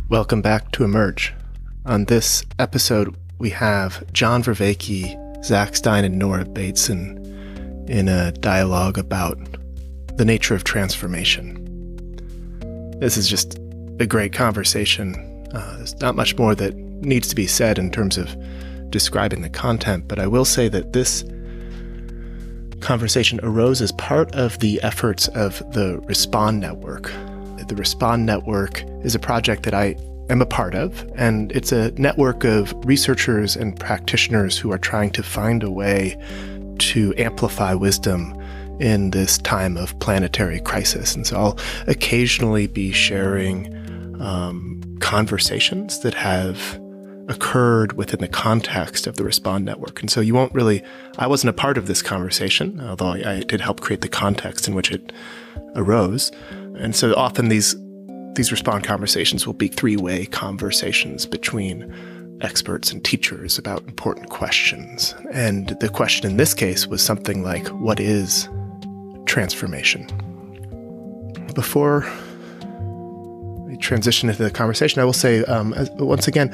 Welcome back to Emerge. On this episode, we have John Vervaeke, Zach Stein, and Nora Bateson in a dialogue about the nature of transformation. This is just a great conversation. There's not much more that needs to be said in terms of describing the content, but I will say that this conversation arose as part of the efforts of the Respond Network. The Respond Network is a project that I am a part of, and it's a network of researchers and practitioners who are trying to find a way to amplify wisdom in this time of planetary crisis. And so I'll occasionally be sharing conversations that have occurred within the context of the Respond Network. And so you won't really, I wasn't a part of this conversation, although I did help create the context in which it arose. And so often these Respond conversations will be three-way conversations between experts and teachers about important questions. And the question in this case was something like, what is transformation? Before we transition into the conversation, I will say, once again,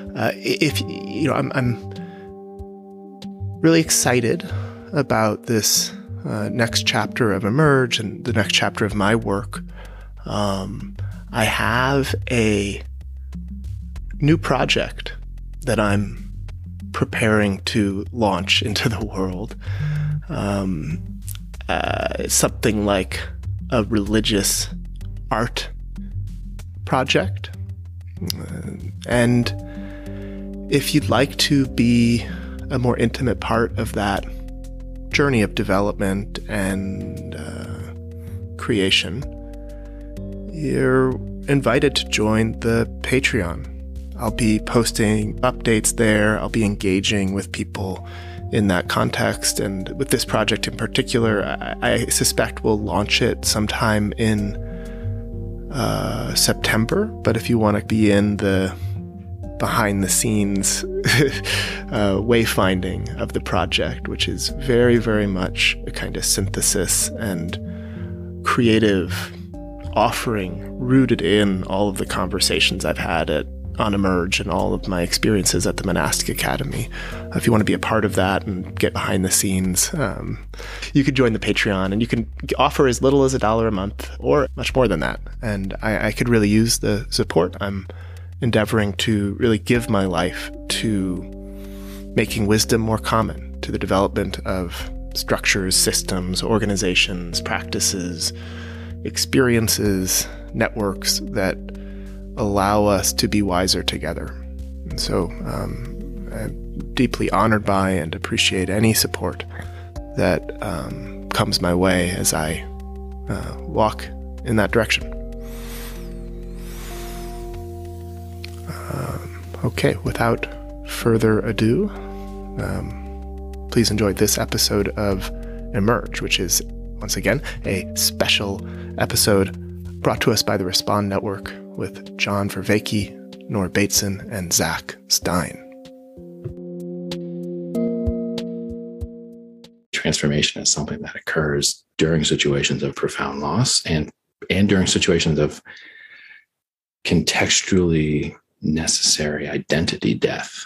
I'm really excited about this next chapter of Emerge and the next chapter of my work. I have a new project that I'm preparing to launch into the world. Something like a religious art project. And if you'd like to be a more intimate part of that journey of development and creation, you're invited to join the Patreon. I'll be posting updates there. I'll be engaging with people in that context. And with this project in particular, I suspect we'll launch it sometime in September. But if you want to be in the behind the scenes wayfinding of the project, which is very, very much a kind of synthesis and creative offering rooted in all of the conversations I've had on Emerge and all of my experiences at the Monastic Academy. If you want to be a part of that and get behind the scenes, you could join the Patreon, and you can offer as little as $1 a month or much more than that. And I could really use the support. I'm endeavoring to really give my life to making wisdom more common, to the development of structures, systems, organizations, practices, experiences, networks that allow us to be wiser together. And so I'm deeply honored by and appreciate any support that comes my way as I walk in that direction. Okay, without further ado, please enjoy this episode of Emerge, which is, once again, a special episode brought to us by the Respond Network with John Vervaeke, Nora Bateson, and Zach Stein. Transformation is something that occurs during situations of profound loss and during situations of contextually necessary identity death.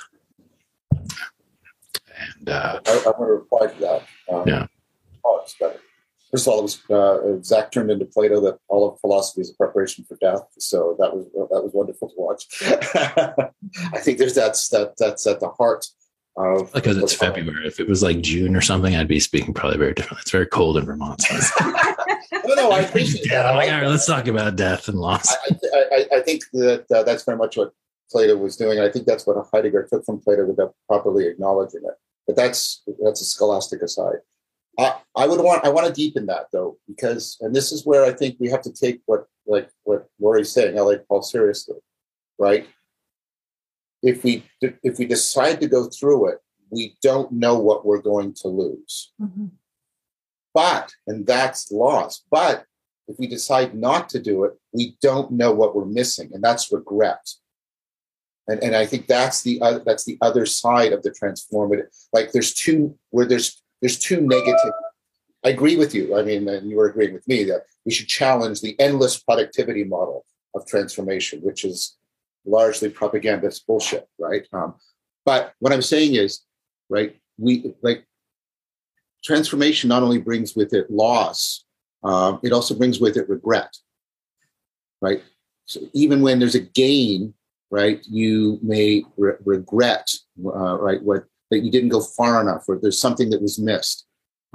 And I want to reply to that. Yeah. Oh, it's better. First of all, it was Zach turned into Plato that all of philosophy is a preparation for death. So that was wonderful to watch. I think that's at the heart of because it's February. If it was like June or something, I'd be speaking probably very differently. It's very cold in Vermont. So no, I appreciate that. I'm like, all right, let's talk about death and loss. I think that that's very much what Plato was doing. I think that's what Heidegger took from Plato without properly acknowledging it. But that's a scholastic aside. I want to deepen that though, because, and this is where I think we have to take what Lori's saying, L.A. Paul, seriously, right? If we decide to go through it, we don't know what we're going to lose. Mm-hmm. And that's loss. But if we decide not to do it, we don't know what we're missing, and that's regret. And I think that's the other side of the transformative. Like there's two negative. I agree with you. I mean, and you were agreeing with me that we should challenge the endless productivity model of transformation, which is largely propagandist bullshit, right? But what I'm saying is, right, transformation not only brings with it loss, it also brings with it regret, right? So even when there's a gain, right, you may regret, right, that you didn't go far enough, or there's something that was missed.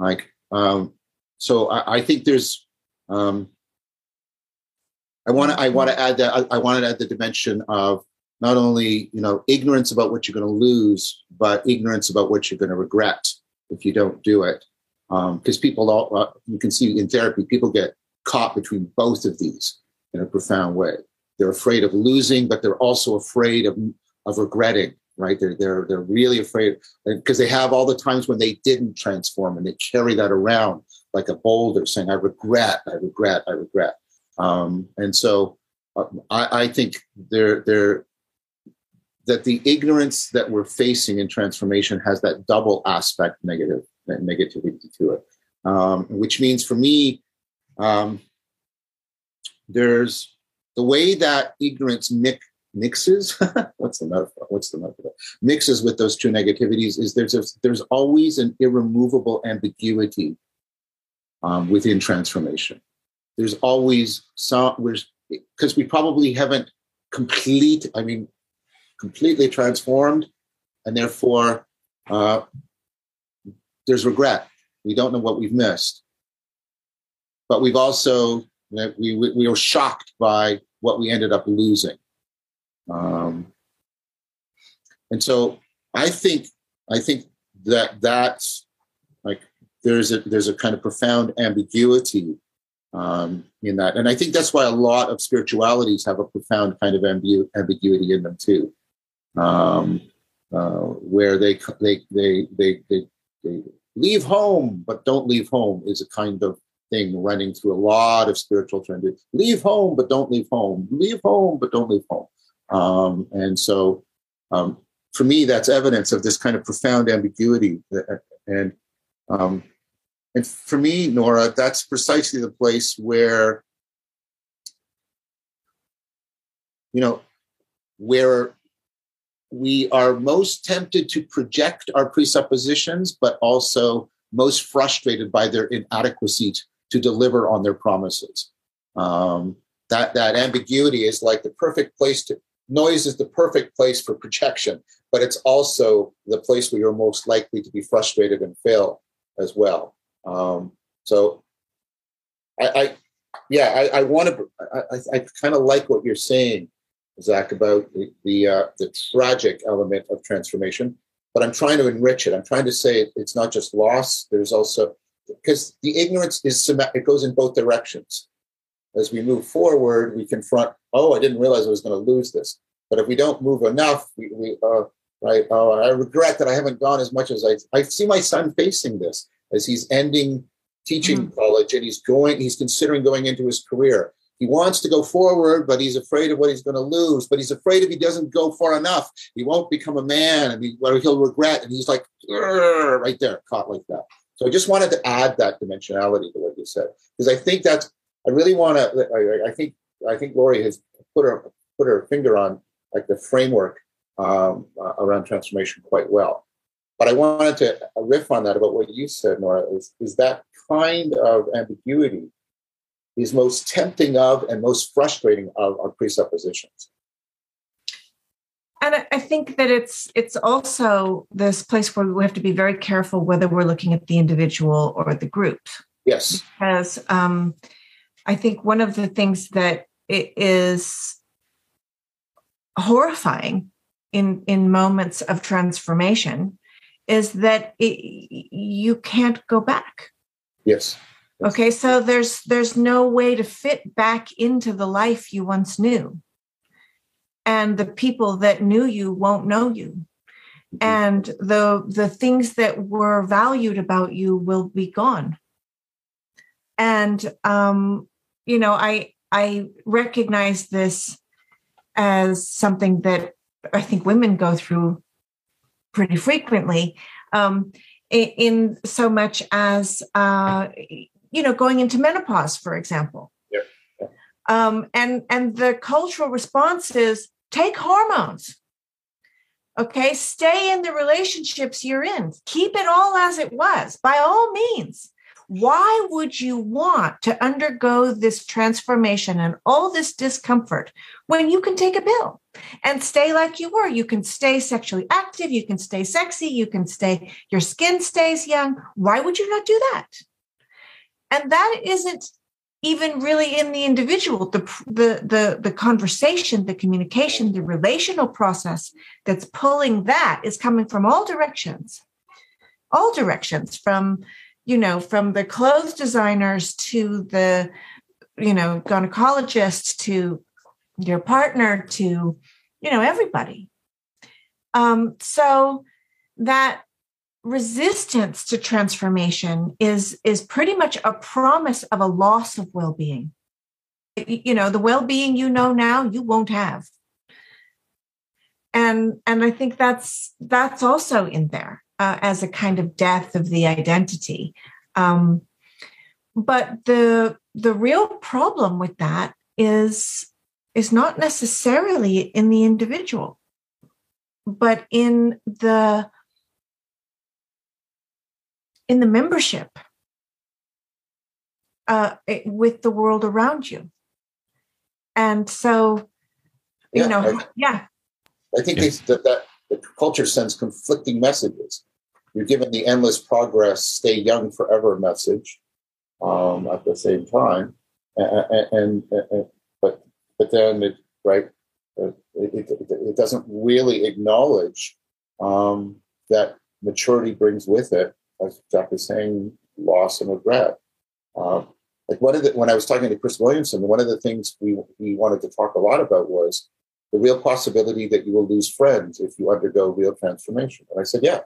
So I think there's, I want to add that I want to add the dimension of not only, ignorance about what you're going to lose, but ignorance about what you're going to regret if you don't do it. Because people, you can see in therapy, people get caught between both of these in a profound way. They're afraid of losing, but they're also afraid of regretting, right? They're really afraid because they have all the times when they didn't transform, and they carry that around like a boulder, saying, I regret. And so I think that the ignorance that we're facing in transformation has that double aspect, negativity to it, which means for me, there's the way that ignorance mixes. What's the metaphor? Mixes with those two negativities is there's always an irremovable ambiguity within transformation. There's always because we probably haven't completely transformed, and therefore there's regret. We don't know what we've missed, but we've also we were shocked by what we ended up losing, and so I think that's like there's a kind of profound ambiguity in that, and I think that's why a lot of spiritualities have a profound kind of ambiguity in them too, where they leave home but don't leave home is a kind of thing running through a lot of spiritual trends. Leave home but don't leave home. Leave home but don't leave home. And so, for me, that's evidence of this kind of profound ambiguity. And for me, Nora, that's precisely the place where, where we are most tempted to project our presuppositions, but also most frustrated by their inadequacy to deliver on their promises. That ambiguity is like the perfect place noise is the perfect place for projection, but it's also the place where you're most likely to be frustrated and fail as well. So I kind of like what you're saying, Zach, about the tragic element of transformation, but I'm trying to enrich it. I'm trying to say it's not just loss. There's also, because the ignorance it goes in both directions. As we move forward, we confront, I didn't realize I was going to lose this. But if we don't move enough, I regret that I haven't gone as much as I see my son facing this as he's ending teaching college, and he's considering going into his career. He wants to go forward, but he's afraid of what he's going to lose. But he's afraid if he doesn't go far enough, he won't become a man, and he'll regret. And he's like, right there, caught like that. So I just wanted to add that dimensionality to what you said, because I think I really want to. I think Laurie has put her finger on like the framework around transformation quite well. But I wanted to riff on that about what you said, Nora. Is that kind of ambiguity is most tempting of and most frustrating of our presuppositions. And I think that it's also this place where we have to be very careful whether we're looking at the individual or the group. Yes. Because I think one of the things that it is horrifying in moments of transformation is that you can't go back. Yes. Okay, so there's no way to fit back into the life you once knew. And the people that knew you won't know you. And the things that were valued about you will be gone. And, I recognize this as something that I think women go through pretty frequently, in so much as, going into menopause, for example. Yep. And the cultural response is, take hormones. Okay, stay in the relationships you're in. Keep it all as it was, by all means. Why would you want to undergo this transformation and all this discomfort when you can take a pill and stay like you were? You can stay sexually active, you can stay sexy, you can stay, your skin stays young. Why would you not do that? And that isn't even really in the individual. The conversation, the communication, the relational process that's pulling that is coming from all directions, from, from the clothes designers to the, gynecologist to your partner to, everybody. So that resistance to transformation is pretty much a promise of a loss of well-being. The well-being now you won't have. And I think that's also in there as a kind of death of the identity. But the real problem with that is not necessarily in the individual, but in the membership with the world around you. And so, I think that the culture sends conflicting messages. You're given the endless progress, stay young forever message at the same time, but then it doesn't really acknowledge that maturity brings with it, as Jack was saying, loss and regret. When I was talking to Chris Williamson, one of the things we wanted to talk a lot about was the real possibility that you will lose friends if you undergo real transformation. And I said, yeah,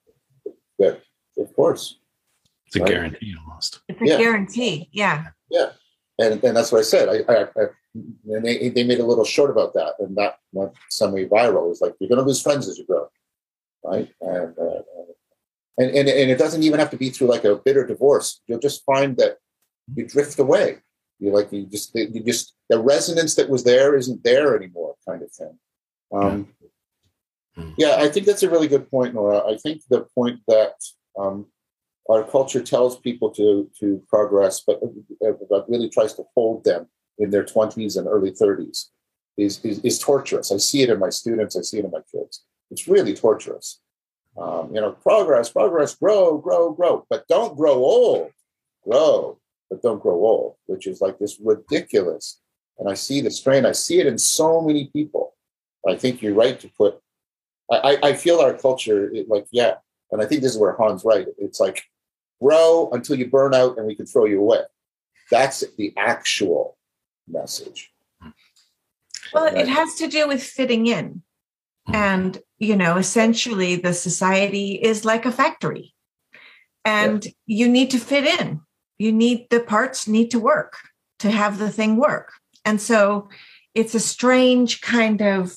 of course. It's a guarantee almost. It's a guarantee, yeah. Yeah, and that's what I said. And they made a little short about that, and that went semi-viral. It was like, you're going to lose friends as you grow, right? And it doesn't even have to be through like a bitter divorce. You'll just find that you drift away. You just the resonance that was there isn't there anymore, kind of thing. Yeah, I think that's a really good point, Nora. I think the point that our culture tells people to progress, but really tries to hold them in their 20s and early 30s is torturous. I see it in my students. I see it in my kids. It's really torturous. Progress, grow, but don't grow old. Grow, but don't grow old, which is like this ridiculous. And I see the strain. I see it in so many people. I think you're right to put. I feel our culture, and I think this is where Han's right. It's like grow until you burn out, and we can throw you away. That's the actual message. Well, it has to do with fitting in. And, essentially the society is like a factory and you need to fit in. The parts need to work to have the thing work. And so it's a strange kind of,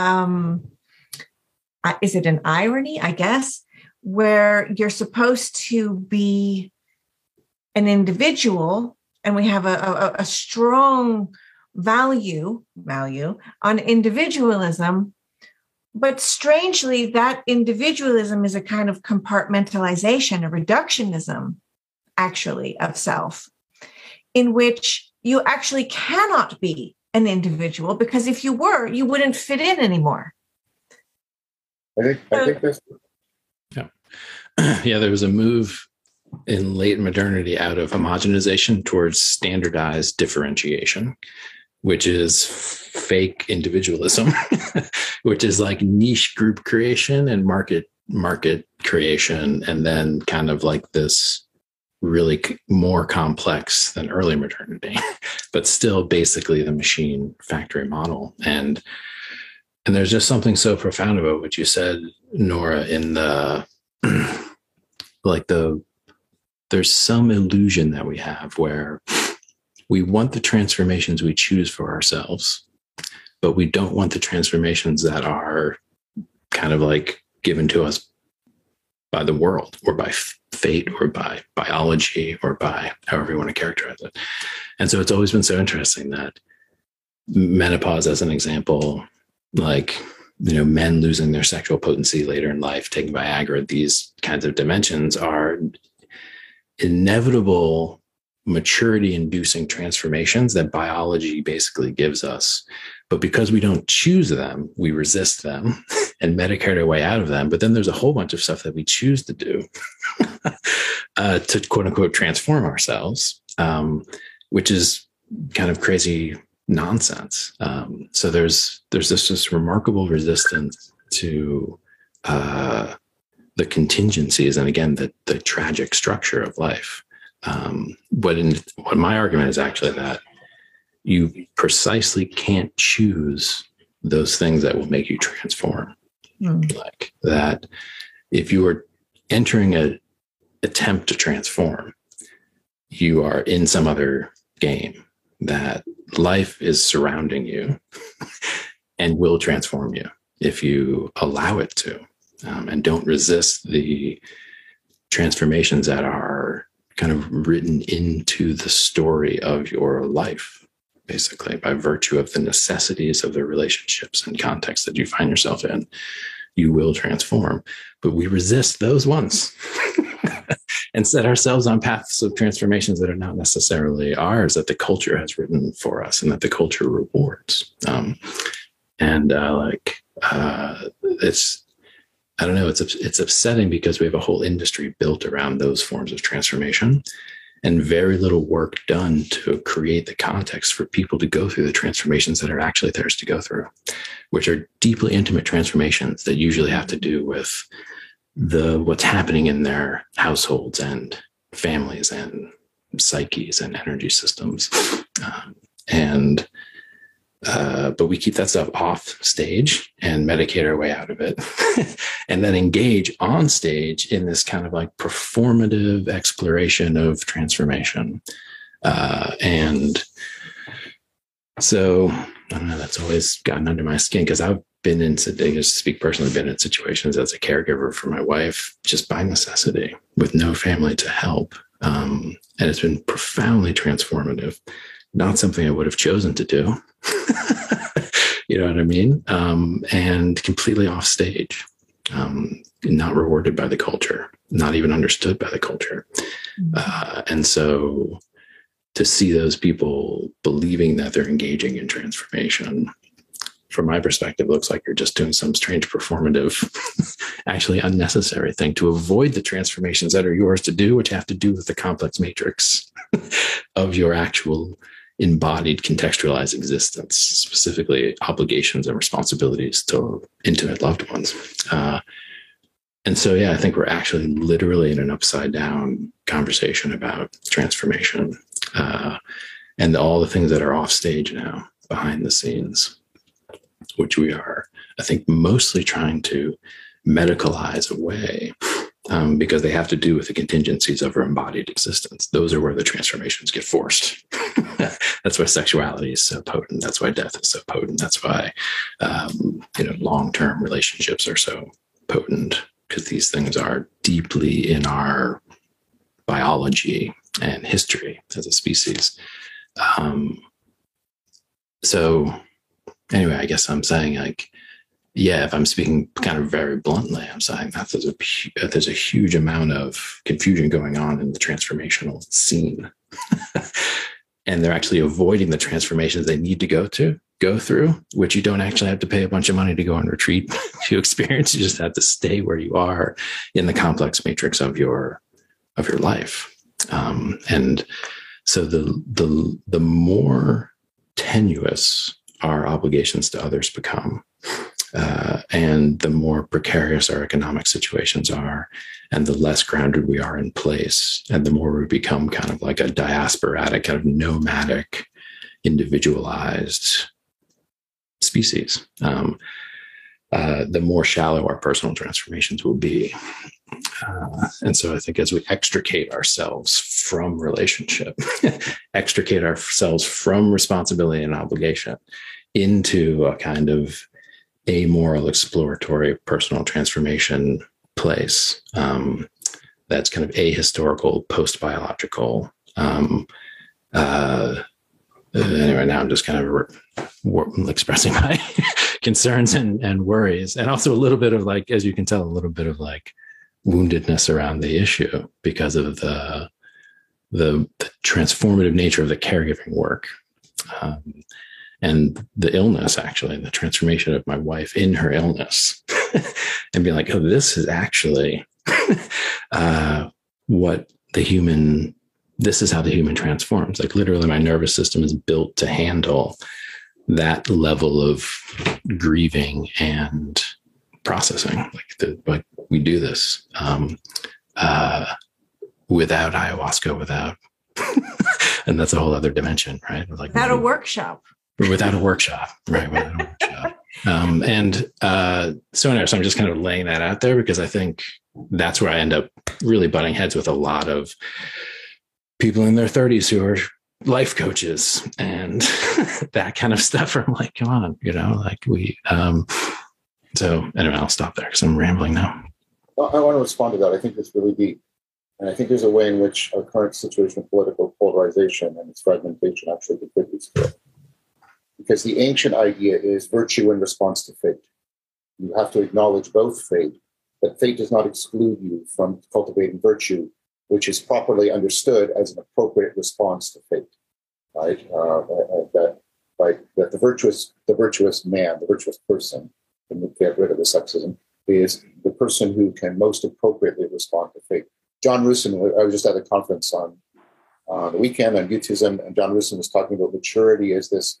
is it an irony, I guess, where you're supposed to be an individual and we have a strong value on individualism. But strangely, that individualism is a kind of compartmentalization, a reductionism, actually, of self, in which you actually cannot be an individual, because if you were, you wouldn't fit in anymore. I think that's... Yeah, there was a move in late modernity out of homogenization towards standardized differentiation, which is fake individualism, which is like niche group creation and market creation, and then kind of like this really more complex than early modernity, but still basically the machine factory model. And there's just something so profound about what you said, Nora, in the there's some illusion that we have where we want the transformations we choose for ourselves, but we don't want the transformations that are kind of like given to us by the world or by fate or by biology or by however you want to characterize it. And so it's always been so interesting that menopause, as an example, like, men losing their sexual potency later in life, taking Viagra, these kinds of dimensions are inevitable maturity-inducing transformations that biology basically gives us. But because we don't choose them, we resist them and medicate our way out of them. But then there's a whole bunch of stuff that we choose to do to quote unquote transform ourselves, which is kind of crazy nonsense. So there's this remarkable resistance to the contingencies and, again, the tragic structure of life. What my argument is actually that you precisely can't choose those things that will make you transform. Like that, if you are entering an attempt to transform, you are in some other game, that life is surrounding you and will transform you if you allow it to, and don't resist the transformations that are kind of written into the story of your life, basically, by virtue of the necessities of the relationships and context that you find yourself in. You will transform, but we resist those ones and set ourselves on paths of transformations that are not necessarily ours, that the culture has written for us and that the culture rewards. It's, I don't know, it's upsetting because we have a whole industry built around those forms of transformation and very little work done to create the context for people to go through the transformations that are actually theirs to go through, which are deeply intimate transformations that usually have to do with what's happening in their households and families and psyches and energy systems. But we keep that stuff off stage and medicate our way out of it and then engage on stage in this kind of like performative exploration of transformation. And so, I don't know, that's always gotten under my skin because I've been in, to speak personally, been in situations as a caregiver for my wife, just by necessity with no family to help. And it's been profoundly transformative. Not something I would have chosen to do. You know what I mean? And completely off stage, not rewarded by the culture, not even understood by the culture. And so to see those people believing that they're engaging in transformation, from my perspective, looks like you're just doing some strange performative, actually unnecessary thing to avoid the transformations that are yours to do, which have to do with the complex matrix of your actual embodied contextualized existence, specifically obligations and responsibilities to intimate loved ones. And so, yeah, I think we're actually literally in an upside down conversation about transformation and all the things that are off stage now, behind the scenes, which we are, I think, mostly trying to medicalize away. Because they have to do with the contingencies of our embodied existence. Those are where the transformations get forced. That's why sexuality is so potent. That's why death is so potent. That's why, long-term relationships are so potent, because these things are deeply in our biology and history as a species. So anyway, I guess I'm saying, like, yeah, if I'm speaking kind of very bluntly, I'm saying that there's a huge amount of confusion going on in the transformational scene. And they're actually avoiding the transformations they need to go through, which you don't actually have to pay a bunch of money to go on retreat to experience. You just have to stay where you are in the complex matrix of your life. And so the more tenuous our obligations to others become, and the more precarious our economic situations are, and the less grounded we are in place, and the more we become kind of like a diasporatic, kind of nomadic, individualized species, the more shallow our personal transformations will be. And so I think as we extricate ourselves from relationship, extricate ourselves from responsibility and obligation into a kind of amoral, exploratory, personal transformation place that's kind of ahistorical, post-biological. Anyway, now I'm just kind of expressing my concerns and worries, and also a little bit of like, as you can tell, a little bit of like woundedness around the issue because of the transformative nature of the caregiving work. And the illness, actually, the transformation of my wife in her illness, and being like, oh, this is actually this is how the human transforms. Like literally my nervous system is built to handle that level of grieving and processing. Like we do this without ayahuasca, without, and that's a whole other dimension, right? Like without a workshop. Without a workshop, right? Without a workshop. So anyway, so I'm just kind of laying that out there because I think that's where I end up really butting heads with a lot of people in their 30s who are life coaches and that kind of stuff. I'm like, come on, like we. So anyway, I'll stop there because I'm rambling now. Well, I want to respond to that. I think it's really deep. And I think there's a way in which our current situation of political polarization and its fragmentation actually contributes to it. Because the ancient idea is virtue in response to fate. You have to acknowledge both fate, but fate does not exclude you from cultivating virtue, which is properly understood as an appropriate response to fate, right? That the virtuous man, the virtuous person, and we get rid of the sexism, is the person who can most appropriately respond to fate. John Rusin, I was just at a conference on the weekend on Buddhism, and John Rusin was talking about maturity as this,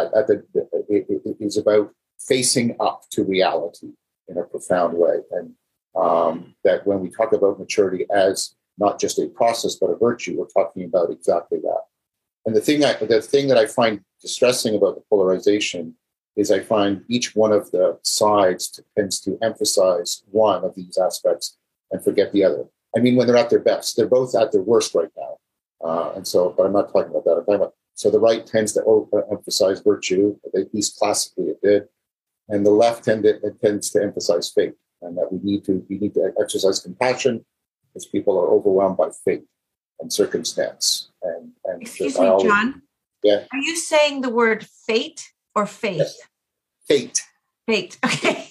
it is about facing up to reality in a profound way. And that when we talk about maturity as not just a process, but a virtue, we're talking about exactly that. And the thing that I find distressing about the polarization is I find each one of the sides tends to emphasize one of these aspects and forget the other. I mean, when they're at their best, they're both at their worst right now. But I'm not talking about that. I'm talking about, so the right tends to emphasize virtue, at least classically it did, and the left tends to emphasize fate, and that we need to exercise compassion because people are overwhelmed by fate and circumstance. And excuse me, John. Yeah. Are you saying the word fate or faith? Yes. Fate. Fate. Okay.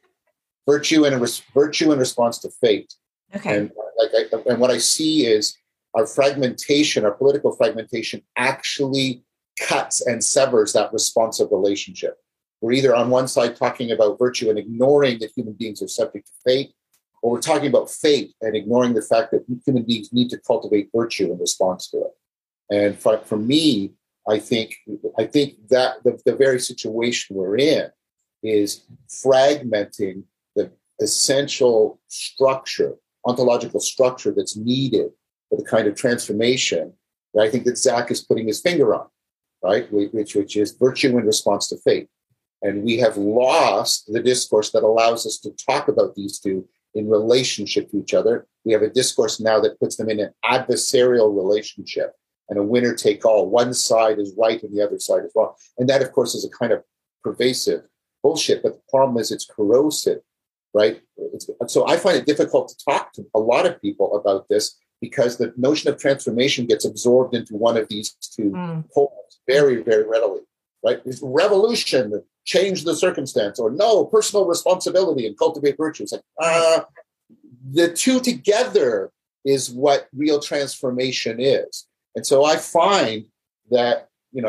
Virtue in response to fate. Okay. And what I see is our fragmentation, our political fragmentation, actually cuts and severs that responsive relationship. We're either on one side talking about virtue and ignoring that human beings are subject to fate, or we're talking about fate and ignoring the fact that human beings need to cultivate virtue in response to it. And for me, I think that the very situation we're in is fragmenting the essential structure, ontological structure that's needed for the kind of transformation that I think that Zach is putting his finger on, right? Which is virtue in response to fate. And we have lost the discourse that allows us to talk about these two in relationship to each other. We have a discourse now that puts them in an adversarial relationship and a winner take all. One side is right and the other side is wrong. And that, of course, is a kind of pervasive bullshit. But the problem is it's corrosive, right? So I find it difficult to talk to a lot of people about this because the notion of transformation gets absorbed into one of these two poles very, very readily, right? It's revolution, change the circumstance, or no, personal responsibility and cultivate virtue. It's like, the two together is what real transformation is. And so I find that,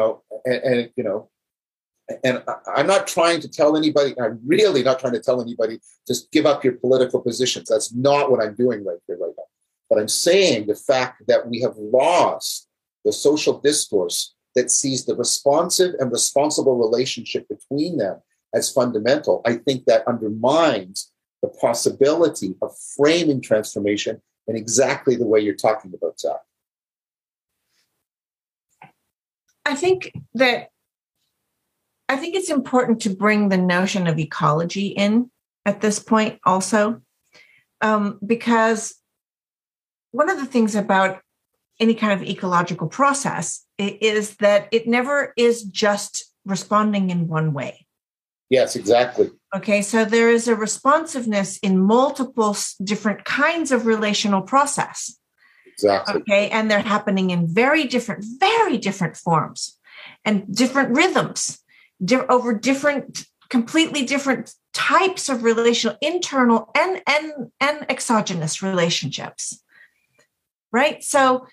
and I'm not trying to tell anybody, I'm really not trying to tell anybody, just give up your political positions. That's not what I'm doing right here, right now. But I'm saying the fact that we have lost the social discourse that sees the responsive and responsible relationship between them as fundamental, I think that undermines the possibility of framing transformation in exactly the way you're talking about, Zach. I think it's important to bring the notion of ecology in at this point also, because one of the things about any kind of ecological process is that it never is just responding in one way. Yes, exactly. Okay, so there is a responsiveness in multiple different kinds of relational process. Exactly. Okay, and they're happening in very different forms and different rhythms over different completely different types of relational, internal and exogenous relationships, right? So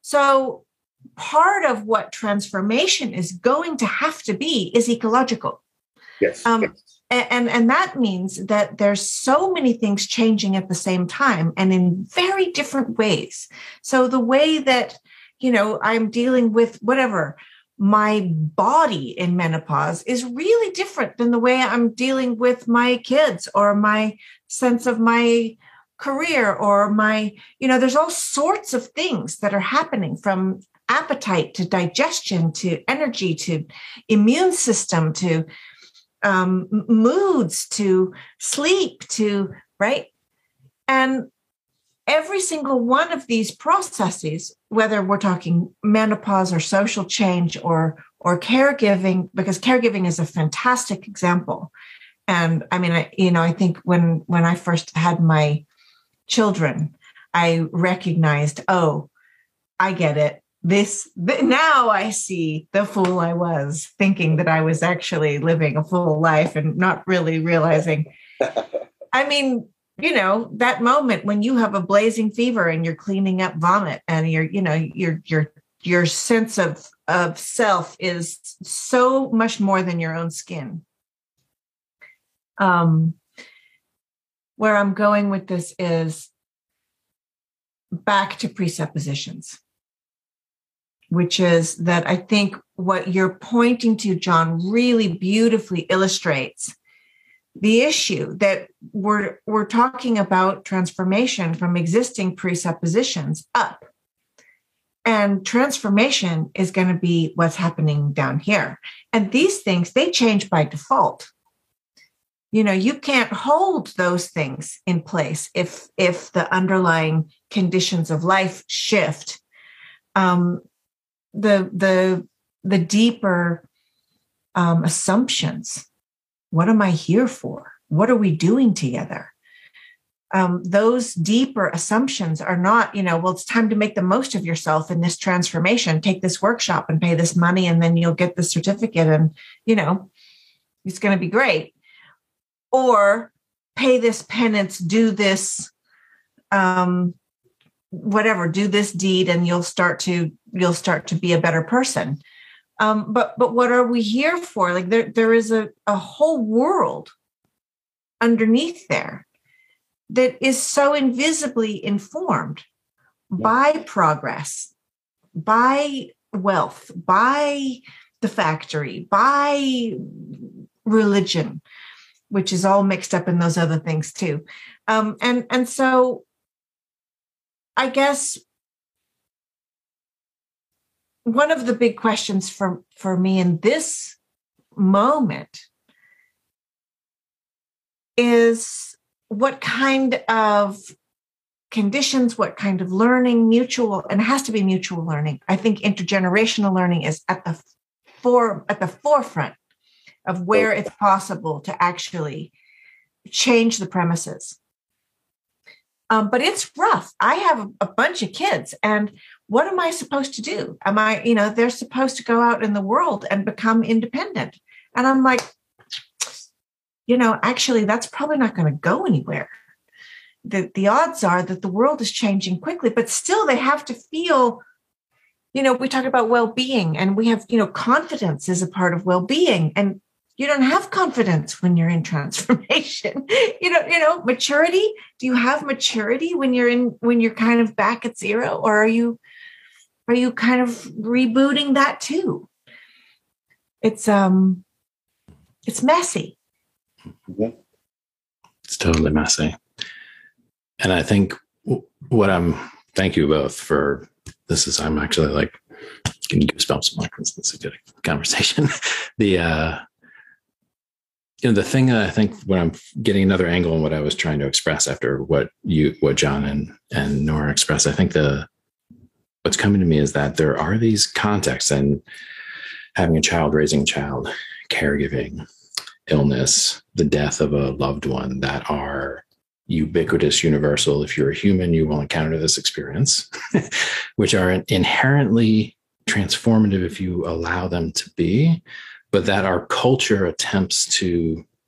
part of what transformation is going to have to be is ecological. Yes. And that means that there's so many things changing at the same time and in very different ways. So the way that, I'm dealing with whatever, my body in menopause is really different than the way I'm dealing with my kids or my sense of my career or my, there's all sorts of things that are happening, from appetite to digestion to energy to immune system to moods to sleep to, right? And every single one of these processes, whether we're talking menopause or social change or caregiving, because caregiving is a fantastic example. And I mean, I think when I first had my children, I recognized, oh, I get it. Now I see the fool I was, thinking that I was actually living a full life and not really realizing. I mean, that moment when you have a blazing fever and you're cleaning up vomit and your sense of self is so much more than your own skin. Where I'm going with this is back to presuppositions, which is that I think what you're pointing to, John, really beautifully illustrates the issue that we're talking about transformation from existing presuppositions up. And transformation is going to be what's happening down here. And these things, they change by default. You can't hold those things in place if the underlying conditions of life shift. The deeper assumptions. What am I here for? What are we doing together? Those deeper assumptions are not, well, it's time to make the most of yourself in this transformation. Take this workshop and pay this money, and then you'll get the certificate, and it's going to be great. Or pay this penance, do this, whatever, do this deed, and you'll start to be a better person. But what are we here for? Like there is a whole world underneath there that is so invisibly informed by progress, by wealth, by the factory, by religion, which is all mixed up in those other things too. And so I guess one of the big questions for me in this moment is what kind of conditions, what kind of learning, mutual, and it has to be mutual learning. I think intergenerational learning is at the forefront of where it's possible to actually change the premises. But it's rough. I have a bunch of kids, and what am I supposed to do? They're supposed to go out in the world and become independent. And I'm like, actually, that's probably not going to go anywhere. The odds are that the world is changing quickly, but still they have to feel, we talk about well-being, and we have, confidence is a part of well-being. And you don't have confidence when you're in transformation. Maturity. Do you have maturity when you're kind of back at zero, or are you kind of rebooting that too? It's messy. It's totally messy. And I think thank you both for this. I'm actually like getting goosebumps. I'm like, this is a good conversation. The thing that I think when I'm getting another angle on what I was trying to express after what John and Nora expressed, I think what's coming to me is that there are these contexts, and having a child, raising a child, caregiving, illness, the death of a loved one, that are ubiquitous, universal. If you're a human, you will encounter this experience, which are inherently transformative if you allow them to be, but that our culture attempts to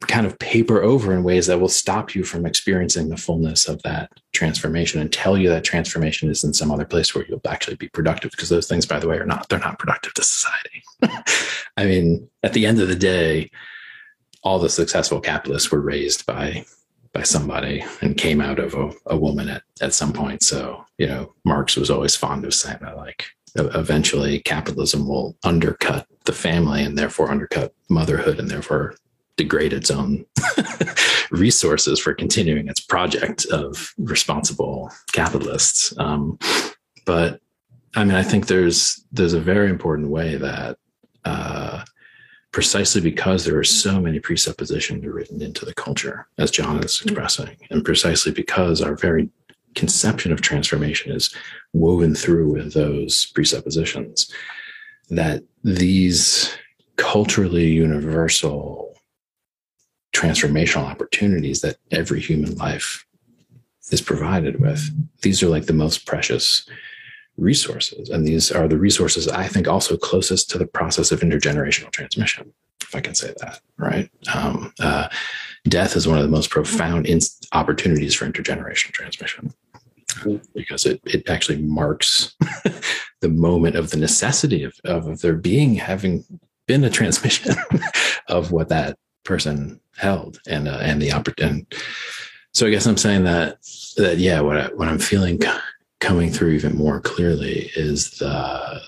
kind of paper over in ways that will stop you from experiencing the fullness of that transformation and tell you that transformation is in some other place where you'll actually be productive. Because those things, by the way, they're not productive to society. I mean, at the end of the day, all the successful capitalists were raised by somebody and came out of a woman at some point. So, Marx was always fond of saying that, like, eventually capitalism will undercut the family and therefore undercut motherhood and therefore degrade its own resources for continuing its project of responsible capitalists. But I mean, I think there's a very important way that precisely because there are so many presuppositions written into the culture, as John is expressing, and precisely because our very conception of transformation is woven through with those presuppositions, that these culturally universal transformational opportunities that every human life is provided with, these are like the most precious resources. And these are the resources I think also closest to the process of intergenerational transmission, if I can say that, right? Death is one of the most profound opportunities for intergenerational transmission because it actually marks the moment of the necessity of there having been a transmission of what that person held and the opportunity. So I guess I'm saying that yeah, what I'm feeling coming through even more clearly is that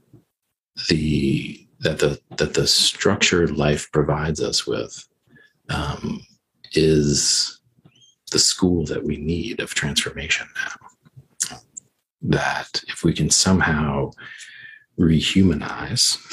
the structure life provides us with is the school that we need of transformation now. That if we can somehow rehumanize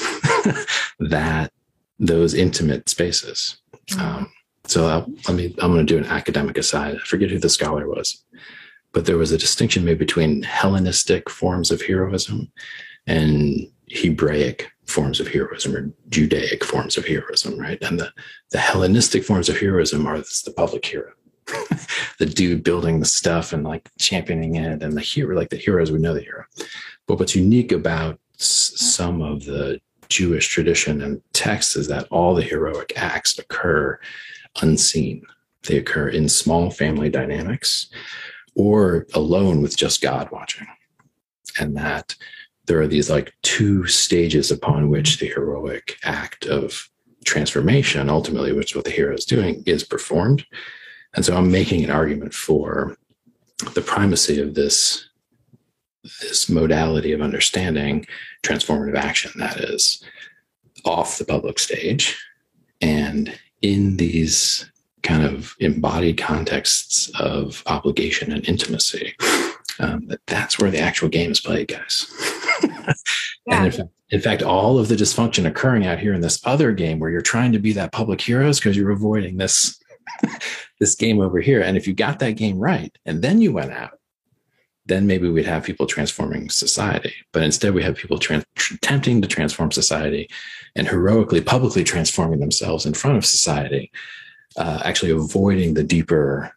those intimate spaces. So I'm going to do an academic aside. I forget who the scholar was, but there was a distinction made between Hellenistic forms of heroism and Hebraic forms of heroism or Judaic forms of heroism, right? And the Hellenistic forms of heroism are the public hero, the dude building the stuff and like championing it, and the hero, like the heroes, we know the hero. But what's unique about some of the Jewish tradition and texts is that all the heroic acts occur unseen. They occur in small family dynamics or alone with just God watching. And that there are these like two stages upon which the heroic act of transformation, ultimately, which is what the hero is doing, is performed. And so I'm making an argument for the primacy of this modality of understanding transformative action that is off the public stage and in these kind of embodied contexts of obligation and intimacy. That's where the actual game is played, guys. Yeah. And in fact, all of the dysfunction occurring out here in this other game where you're trying to be that public heroes because you're avoiding this game over here. And if you got that game right and then you went out, then maybe we'd have people transforming society. But instead we have people attempting to transform society and heroically, publicly transforming themselves in front of society, actually avoiding the deeper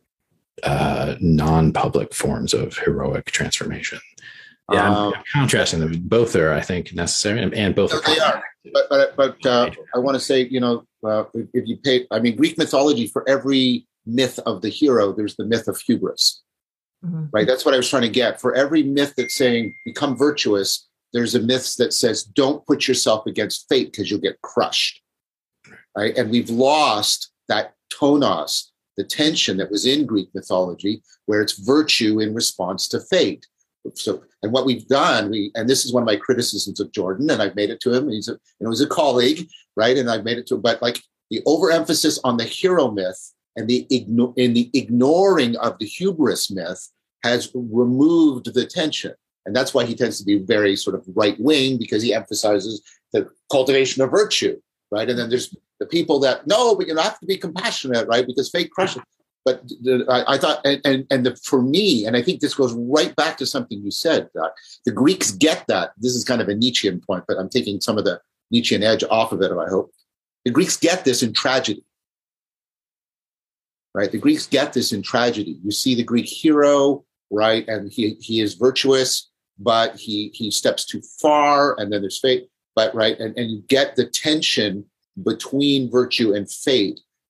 non-public forms of heroic transformation. Yeah, I'm contrasting them. Both are, I think, necessary, and both they are. But I want to say, if you pay, I mean, Greek mythology, for every myth of the hero, there's the myth of hubris, right? That's what I was trying to get. For every myth that's saying become virtuous, there's a myth that says don't put yourself against fate because you'll get crushed, right? And we've lost that tonos, the tension that was in Greek mythology, where it's virtue in response to fate. So, and what we've done, and this is one of my criticisms of Jordan, and I've made it to him. He's a colleague, right? And I've made it to him, but like the overemphasis on the hero myth and the ignoring of the hubris myth has removed the tension. And that's why he tends to be very sort of right wing, because he emphasizes the cultivation of virtue, right? And then there's the people that, no, but you have to be compassionate, right? Because fate crushes. But I thought, for me, and I think this goes right back to something you said, the Greeks get that. This is kind of a Nietzschean point, but I'm taking some of the Nietzschean edge off of it, I hope. The Greeks get this in tragedy, right? The Greeks get this in tragedy. You see the Greek hero, right? And he is virtuous, but he steps too far, and then there's fate. But right, and you get the tension between virtue and fate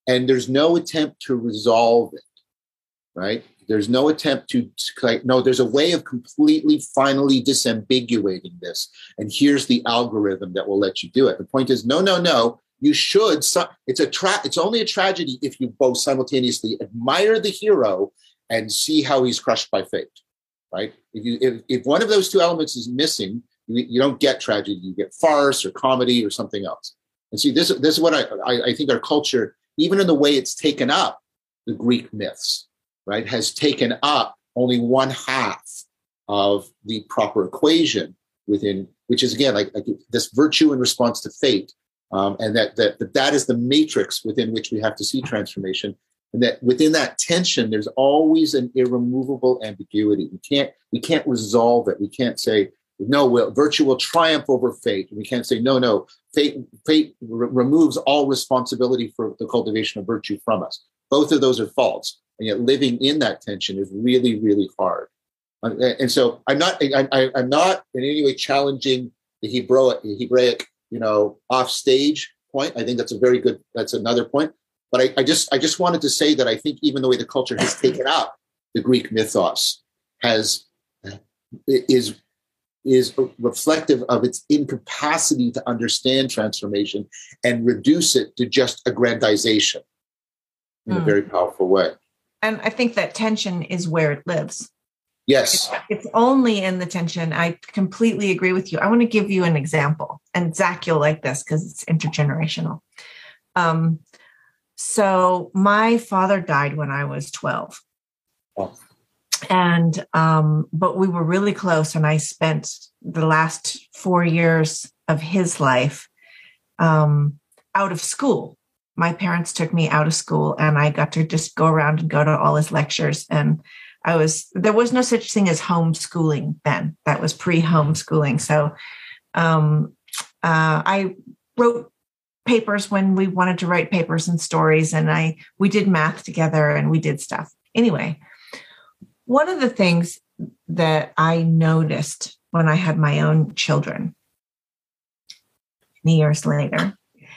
And there's no attempt to resolve it, right? There's no attempt to no, there's a way of completely, finally disambiguating this. And here's the algorithm that will let you do it. The point is, no. You should. It's only a tragedy if you both simultaneously admire the hero and see how he's crushed by fate, right? If one of those two elements is missing, you don't get tragedy. You get farce or comedy or something else. And see, this is what I think our culture, even in the way it's taken up the Greek myths, right, has taken up only one half of the proper equation within, which is again like this virtue in response to fate. And that is the matrix within which we have to see transformation, and that within that tension, there's always an irremovable ambiguity. We can't resolve it. We can't say no. Virtue will triumph over fate. We can't say no. Fate removes all responsibility for the cultivation of virtue from us. Both of those are false, and yet living in that tension is really, really hard. And so I'm not in any way challenging the Hebraic off stage point. I think that's another point. But I just wanted to say that I think even the way the culture has taken up the Greek mythos is reflective of its incapacity to understand transformation and reduce it to just aggrandization in a very powerful way. And I think that tension is where it lives. Yes. It's only in the tension. I completely agree with you. I want to give you an example. And Zach, you'll like this because it's intergenerational. So my father died when I was 12. Oh. And, but we were really close. And I spent the last 4 years of his life out of school. My parents took me out of school and I got to just go around and go to all his lectures. And there was no such thing as homeschooling then. That was pre-homeschooling. So I wrote papers when we wanted to write papers and stories, and we did math together and we did stuff. Anyway, one of the things that I noticed when I had my own children many years later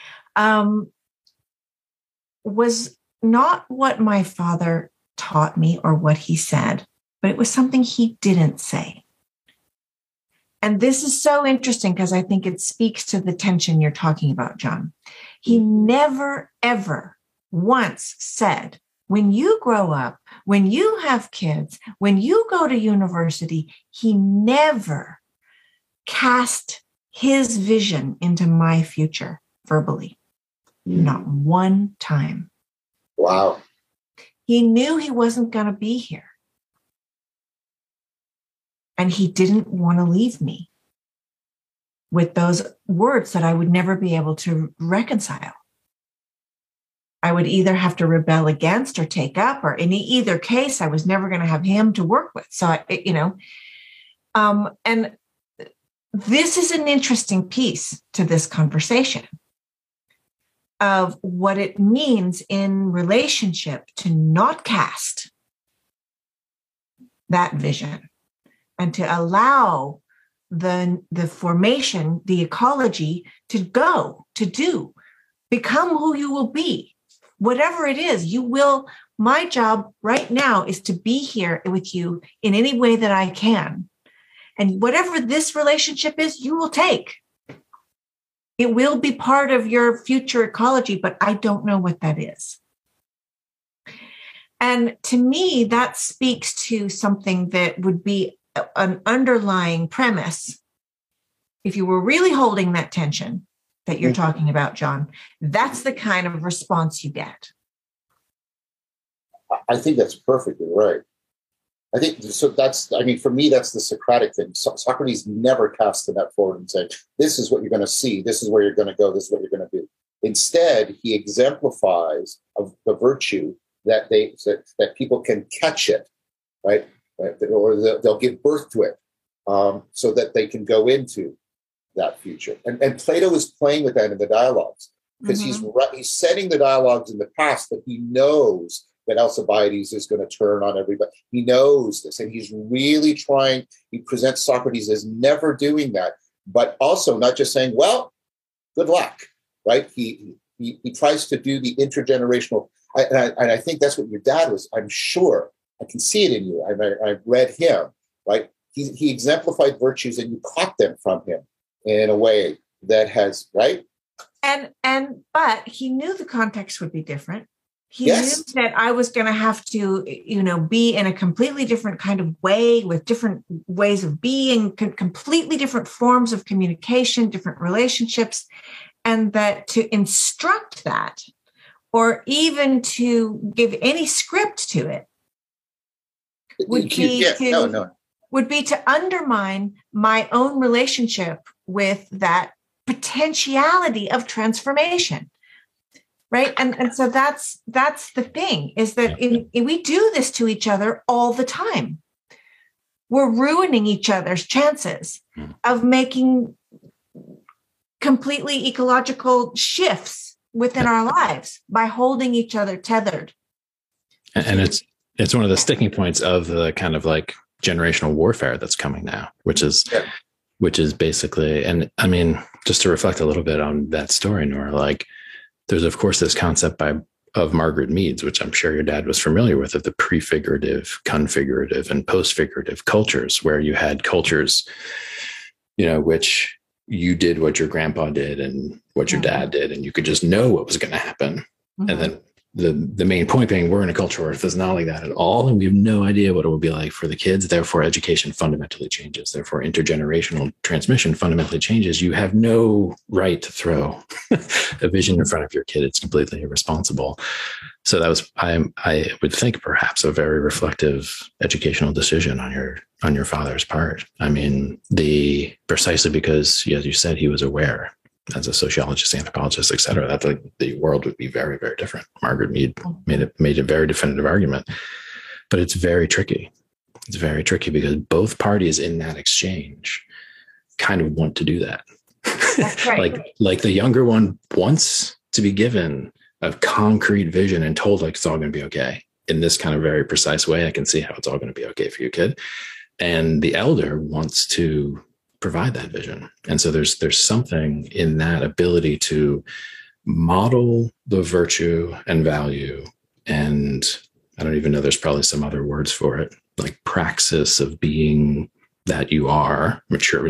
was not what my father taught me or what he said, but it was something he didn't say. And this is so interesting because I think it speaks to the tension you're talking about, John. He never, ever once said, when you grow up, when you have kids, when you go to university, he never cast his vision into my future verbally. Not one time. Wow. He knew he wasn't going to be here. And he didn't want to leave me with those words that I would never be able to reconcile. I would either have to rebel against or take up, or in either case, I was never going to have him to work with. So, and this is an interesting piece to this conversation of what it means in relationship to not cast that vision and to allow the formation, the ecology to go, to do, become who you will be. Whatever it is, you will. My job right now is to be here with you in any way that I can. And whatever this relationship is, you will take. It will be part of your future ecology, but I don't know what that is. And to me, that speaks to something that would be an underlying premise. If you were really holding that tension that you're talking about, John, that's the kind of response you get. I think that's perfectly right. I think so. For me, that's the Socratic thing. Socrates never cast the net forward and said, this is what you're going to see. This is where you're going to go. This is what you're going to do. Instead, he exemplifies of the virtue that people can catch it, right? Or they'll give birth to it, so that they can go into that future. And Plato is playing with that in the dialogues because he's setting the dialogues in the past that he knows that Alcibiades is going to turn on everybody. He knows this, and he's really trying. He presents Socrates as never doing that, but also not just saying, well, good luck, right? He he tries to do the intergenerational. And I think that's what your dad was. I'm sure I can see it in you. I've read him, right? He exemplified virtues, and you caught them from him in a way that has, right? But he knew the context would be different. He Yes. knew that I was going to have to, be in a completely different kind of way, with different ways of being, completely different forms of communication, different relationships, and that to instruct that, or even to give any script to it, would be to undermine my own relationship with that potentiality of transformation. Right. And so that's the thing, is that we do this to each other all the time. We're ruining each other's chances of making completely ecological shifts within our lives by holding each other tethered. And it's one of the sticking points of the kind of like generational warfare that's coming now, which is basically, and I mean, just to reflect a little bit on that story, Nora, like, there's, of course, this concept of Margaret Mead's, which I'm sure your dad was familiar with, of the prefigurative, configurative, and post-figurative cultures, where you had cultures, which you did what your grandpa did and what your dad did, and you could just know what was going to happen. Mm-hmm. And then the main point being, we're in a culture where it's not like that at all, and we have no idea what it will be like for the kids. Therefore, education fundamentally changes. Therefore, intergenerational transmission fundamentally changes. You have no right to throw a vision in front of your kid. It's completely irresponsible. So that was, I would think, perhaps a very reflective educational decision on your father's part. I mean, precisely because, as you said, he was aware, as a sociologist, anthropologist, et cetera, that the world would be very, very different. Margaret Mead made a very definitive argument, but it's very tricky. It's very tricky because both parties in that exchange kind of want to do that. That's right. like the younger one wants to be given a concrete vision and told, like, it's all going to be okay in this kind of very precise way. I can see how it's all going to be okay for you, kid. And the elder wants to provide that vision. And so there's something in that ability to model the virtue and value, and I don't even know, there's probably some other words for it, like praxis of being that you are mature,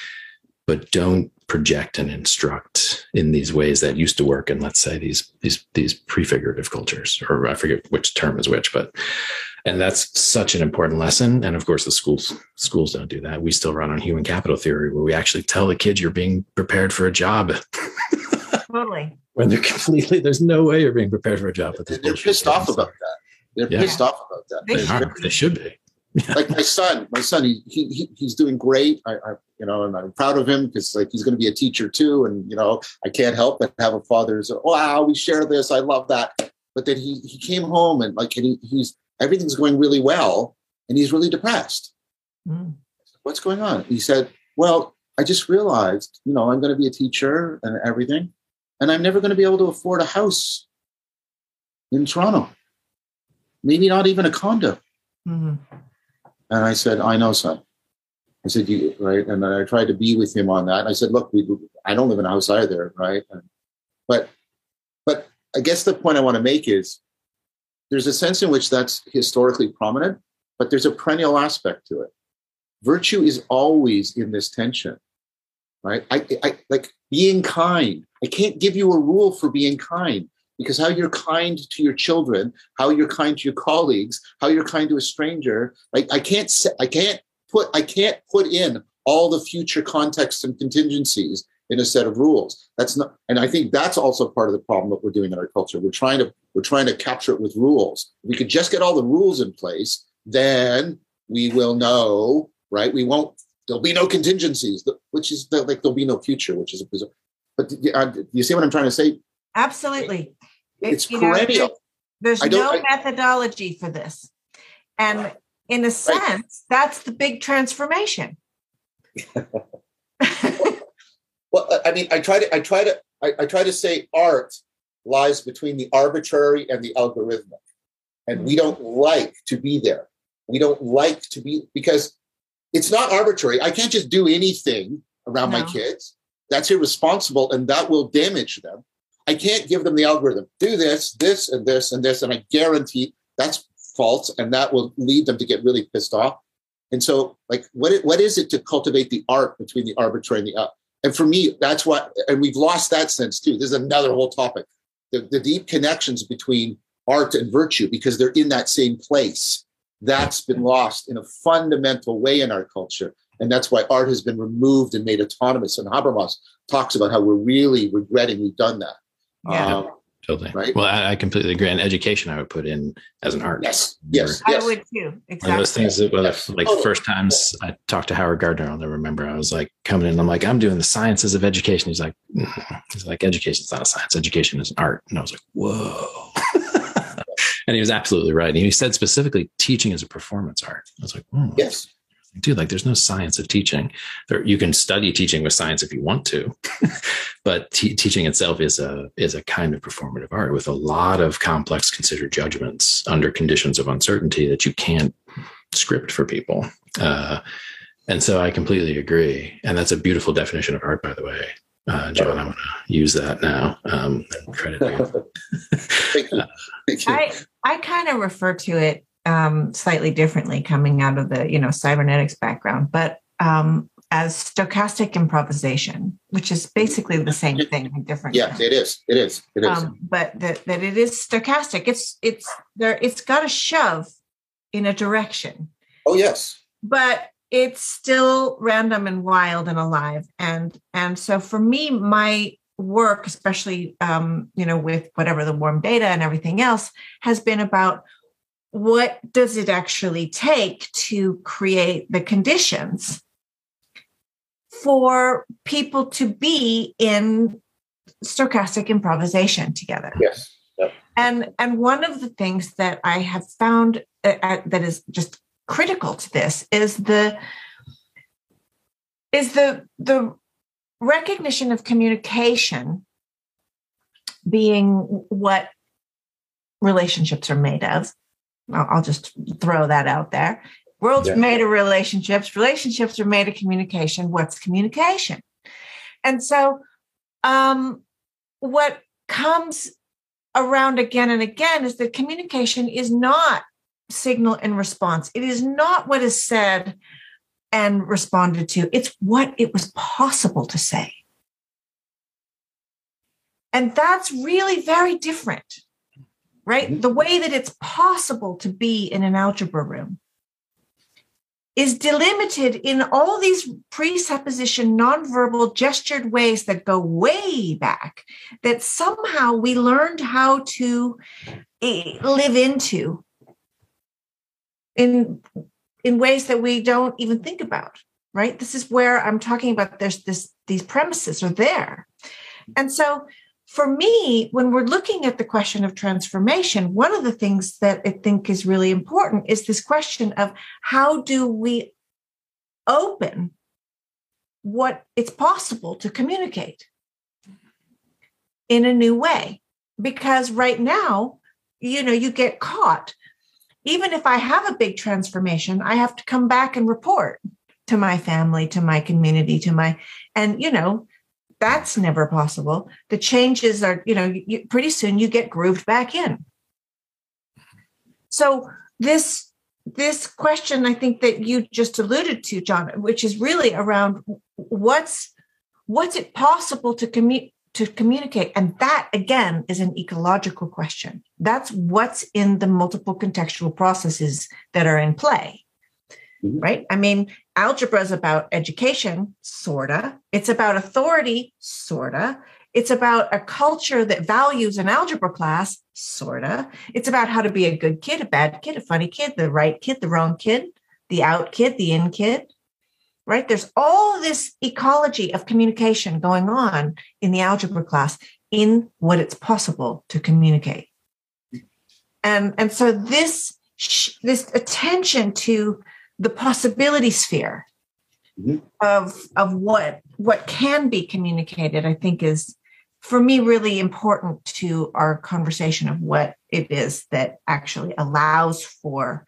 but don't project and instruct in these ways that used to work in, let's say, these prefigurative cultures, or I forget which term is which, and that's such an important lesson. And of course, the schools don't do that. We still run on human capital theory, where we actually tell the kids you're being prepared for a job. Totally. When there's no way you're being prepared for a job. They're pissed off about that. They're pissed off about that. They should be. Like my son, he's doing great. And I'm proud of him, because he's going to be a teacher too. And, I can't help but have a father who's, wow, we share this. I love that. But then he came home and he's, everything's going really well, and he's really depressed. What's going on? He said, well, I just realized, I'm going to be a teacher and everything, and I'm never going to be able to afford a house in Toronto. Maybe not even a condo. Mm-hmm. And I said, I know, son. I said, right? And I tried to be with him on that. And I said, look, I don't live in a house either, right? But I guess the point I want to make is, there's a sense in which that's historically prominent, but there's a perennial aspect to it. Virtue is always in this tension, right? I like being kind. I can't give you a rule for being kind, because how you're kind to your children, how you're kind to your colleagues, how you're kind to a stranger, I can't put in all the future contexts and contingencies in a set of rules. That's not, and I think that's also part of the problem that we're doing in our culture. We're trying to capture it with rules. If we could just get all the rules in place, then we will know, right? There'll be no contingencies, which is there'll be no future, which is a bizarre. But do you see what I'm trying to say? Absolutely. It's perennial. There's no methodology for this. And in a sense, that's the big transformation. Well, I mean, I try to say art lies between the arbitrary and the algorithmic, and we don't like to be there. We don't like to be, because it's not arbitrary. I can't just do anything around my kids. That's irresponsible, and that will damage them. I can't give them the algorithm. Do this, this, and this, and this, and I guarantee that's false, and that will lead them to get really pissed off. And so, like, what is it to cultivate the art between the arbitrary and the and for me, that's what, and we've lost that sense too. This is another whole topic. The deep connections between art and virtue, because they're in that same place. That's been lost in a fundamental way in our culture. And that's why art has been removed and made autonomous. And Habermas talks about how we're really regretting we've done that. Yeah. Totally. Right? Well, I completely agree. And education, I would put in as an art. Yes. I would too. Exactly. One of those things that, like, first times I talked to Howard Gardner, I'll never remember. I was like coming in, I'm like, I'm doing the sciences of education. He's like, education's not a science. Education is an art. And I was like, whoa. And he was absolutely right. And he said specifically, teaching is a performance art. I was like, yes. Dude, like, there's no science of teaching. You can study teaching with science if you want to, but teaching itself is a kind of performative art with a lot of complex considered judgments under conditions of uncertainty that you can't script for people. And so I completely agree. And that's a beautiful definition of art, by the way. John, I'm going to use that now. Credit you. Thank you. Thank you. I kind of refer to it slightly differently, coming out of the cybernetics background, but as stochastic improvisation, which is basically the same thing in different. Yeah, it is. But that it is stochastic. It's there. It's got a shove in a direction. Oh yes. But it's still random and wild and alive, and so for me, my work, especially with whatever the warm data and everything else, has been about what does it actually take to create the conditions for people to be in stochastic improvisation together. Yes. Yep. And one of the things that I have found that is just critical to this is the recognition of communication being what relationships are made of. I'll just throw that out there. World's made of relationships. Relationships are made of communication. What's communication? And so what comes around again and again is that communication is not signal and response. It is not what is said and responded to. It's what it was possible to say. And that's really very different. Right? Mm-hmm. The way that it's possible to be in an algebra room is delimited in all these presupposition, nonverbal, gestured ways that go way back, that somehow we learned how to live into in ways that we don't even think about. Right? This is where I'm talking about. These premises are there, and so. For me, when we're looking at the question of transformation, one of the things that I think is really important is this question of how do we open what it's possible to communicate in a new way? Because right now, you get caught. Even if I have a big transformation, I have to come back and report to my family, to my community, that's never possible. The changes are, pretty soon you get grooved back in. So this question, I think that you just alluded to, John, which is really around what's it possible to communicate? And that, again, is an ecological question. That's what's in the multiple contextual processes that are in play. Right? I mean, algebra is about education, sorta. It's about authority, sorta. It's about a culture that values an algebra class, sorta. It's about how to be a good kid, a bad kid, a funny kid, the right kid, the wrong kid, the out kid, the in kid. Right? There's all this ecology of communication going on in the algebra class in what it's possible to communicate. And so this attention to the possibility sphere of what can be communicated, I think, is, for me, really important to our conversation of what it is that actually allows for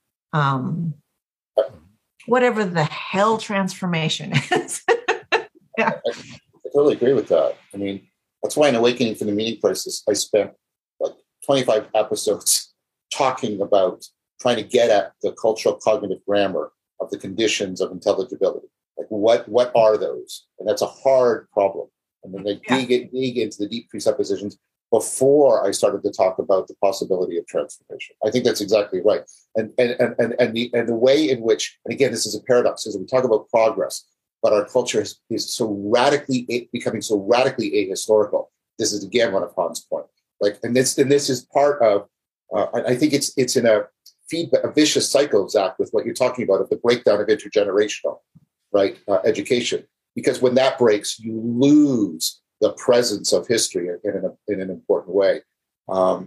whatever the hell transformation is. Yeah. I totally agree with that. I mean, That's why in Awakening from the Meaning Crisis, I spent like 25 episodes talking about trying to get at the cultural cognitive grammar of the conditions of intelligibility. Like what are those? And that's a hard problem. And then they dig into the deep presuppositions before I started to talk about the possibility of transformation. I think that's exactly right. And the way in which, and again, this is a paradox, is we talk about progress, but our culture is so radically becoming so radically ahistorical. This is again one of Han's point. Like, and this is part of. I think it's in a vicious cycle, Zach, with what you're talking about of the breakdown of intergenerational, right, education. Because when that breaks, you lose the presence of history in an important way. I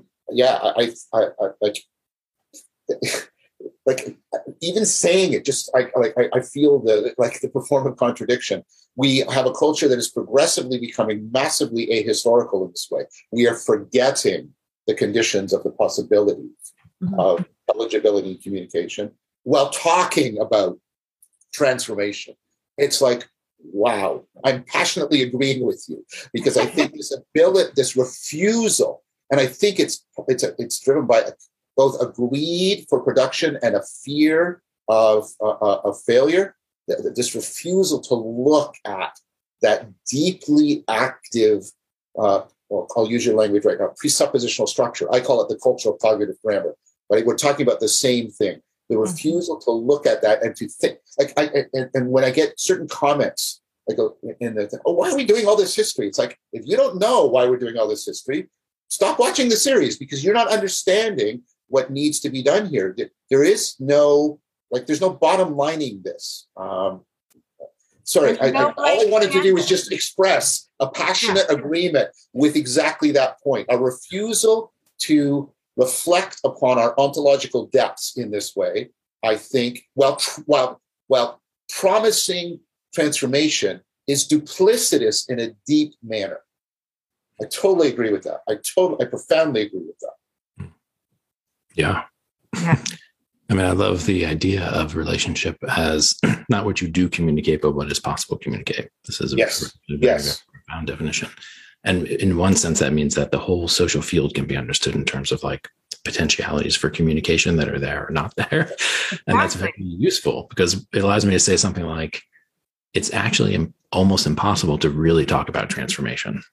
like even saying it, just I feel the form of contradiction. We have a culture that is progressively becoming massively ahistorical in this way. We are forgetting the conditions of the possibilities of eligibility and communication while talking about transformation. It's like, wow, I'm passionately agreeing with you, because I think this refusal, and I think it's driven by both a greed for production and a fear of failure. This refusal to look at that deeply active, I'll use your language right now, presuppositional structure. I call it the cultural cognitive grammar. Right? We're talking about the same thing. The refusal to look at that and to think. And when I get certain comments, I go why are we doing all this history? It's like, if you don't know why we're doing all this history, stop watching the series, because you're not understanding what needs to be done here. There's no bottom lining this. Sorry, all I wanted to do was just express a passionate agreement with exactly that point. A refusal to reflect upon our ontological depths in this way, I think, while promising transformation, is duplicitous in a deep manner. I totally agree with that. I profoundly agree with that. Yeah. I mean, I love the idea of relationship as not what you do communicate, but what is possible to communicate. This is a very profound definition. And in one sense, that means that the whole social field can be understood in terms of like potentialities for communication that are there or not there. And that's very useful, because it allows me to say something like, it's actually almost impossible to really talk about transformation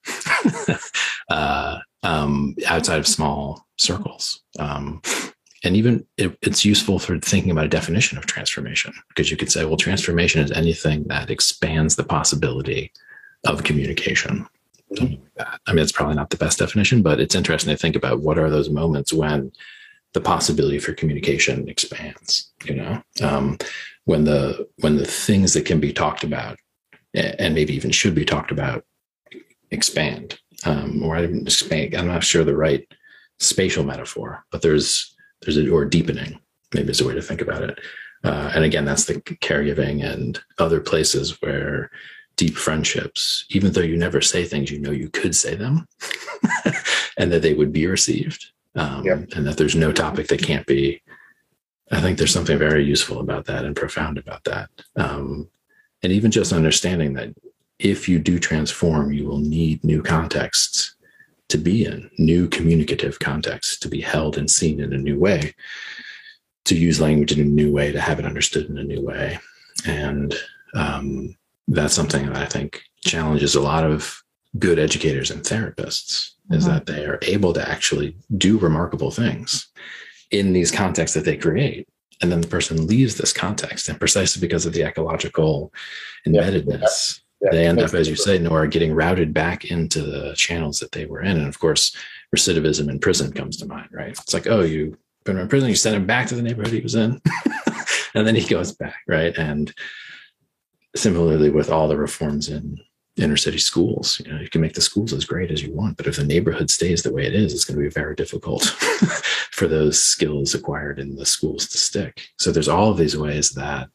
outside of small circles. And even it's useful for thinking about a definition of transformation, because you could say, well, transformation is anything that expands the possibility of communication. Something like that. I mean, it's probably not the best definition, but it's interesting to think about what are those moments when the possibility for communication expands, when the things that can be talked about and maybe even should be talked about expand, or even expand. I'm not sure the right spatial metaphor, but there's or deepening, maybe is a way to think about it. And again, that's the caregiving and other places where deep friendships, even though you never say things, you could say them and that they would be received. And that there's no topic that can't be. I think there's something very useful about that and profound about that. And even just understanding that if you do transform, you will need new contexts to be in, new communicative contexts to be held and seen in a new way, to use language in a new way, to have it understood in a new way. And that's something that I think challenges a lot of good educators and therapists, is that they are able to actually do remarkable things in these contexts that they create. And then the person leaves this context, and precisely because of the ecological embeddedness, they end up, as you say, Nora, getting routed back into the channels that they were in. And of course, recidivism in prison comes to mind, right? It's like, oh, you put him in prison, you send him back to the neighborhood he was in, and then he goes back, right? And similarly with all the reforms in inner city schools, you can make the schools as great as you want, but if the neighborhood stays the way it is, it's going to be very difficult for those skills acquired in the schools to stick. So there's all of these ways that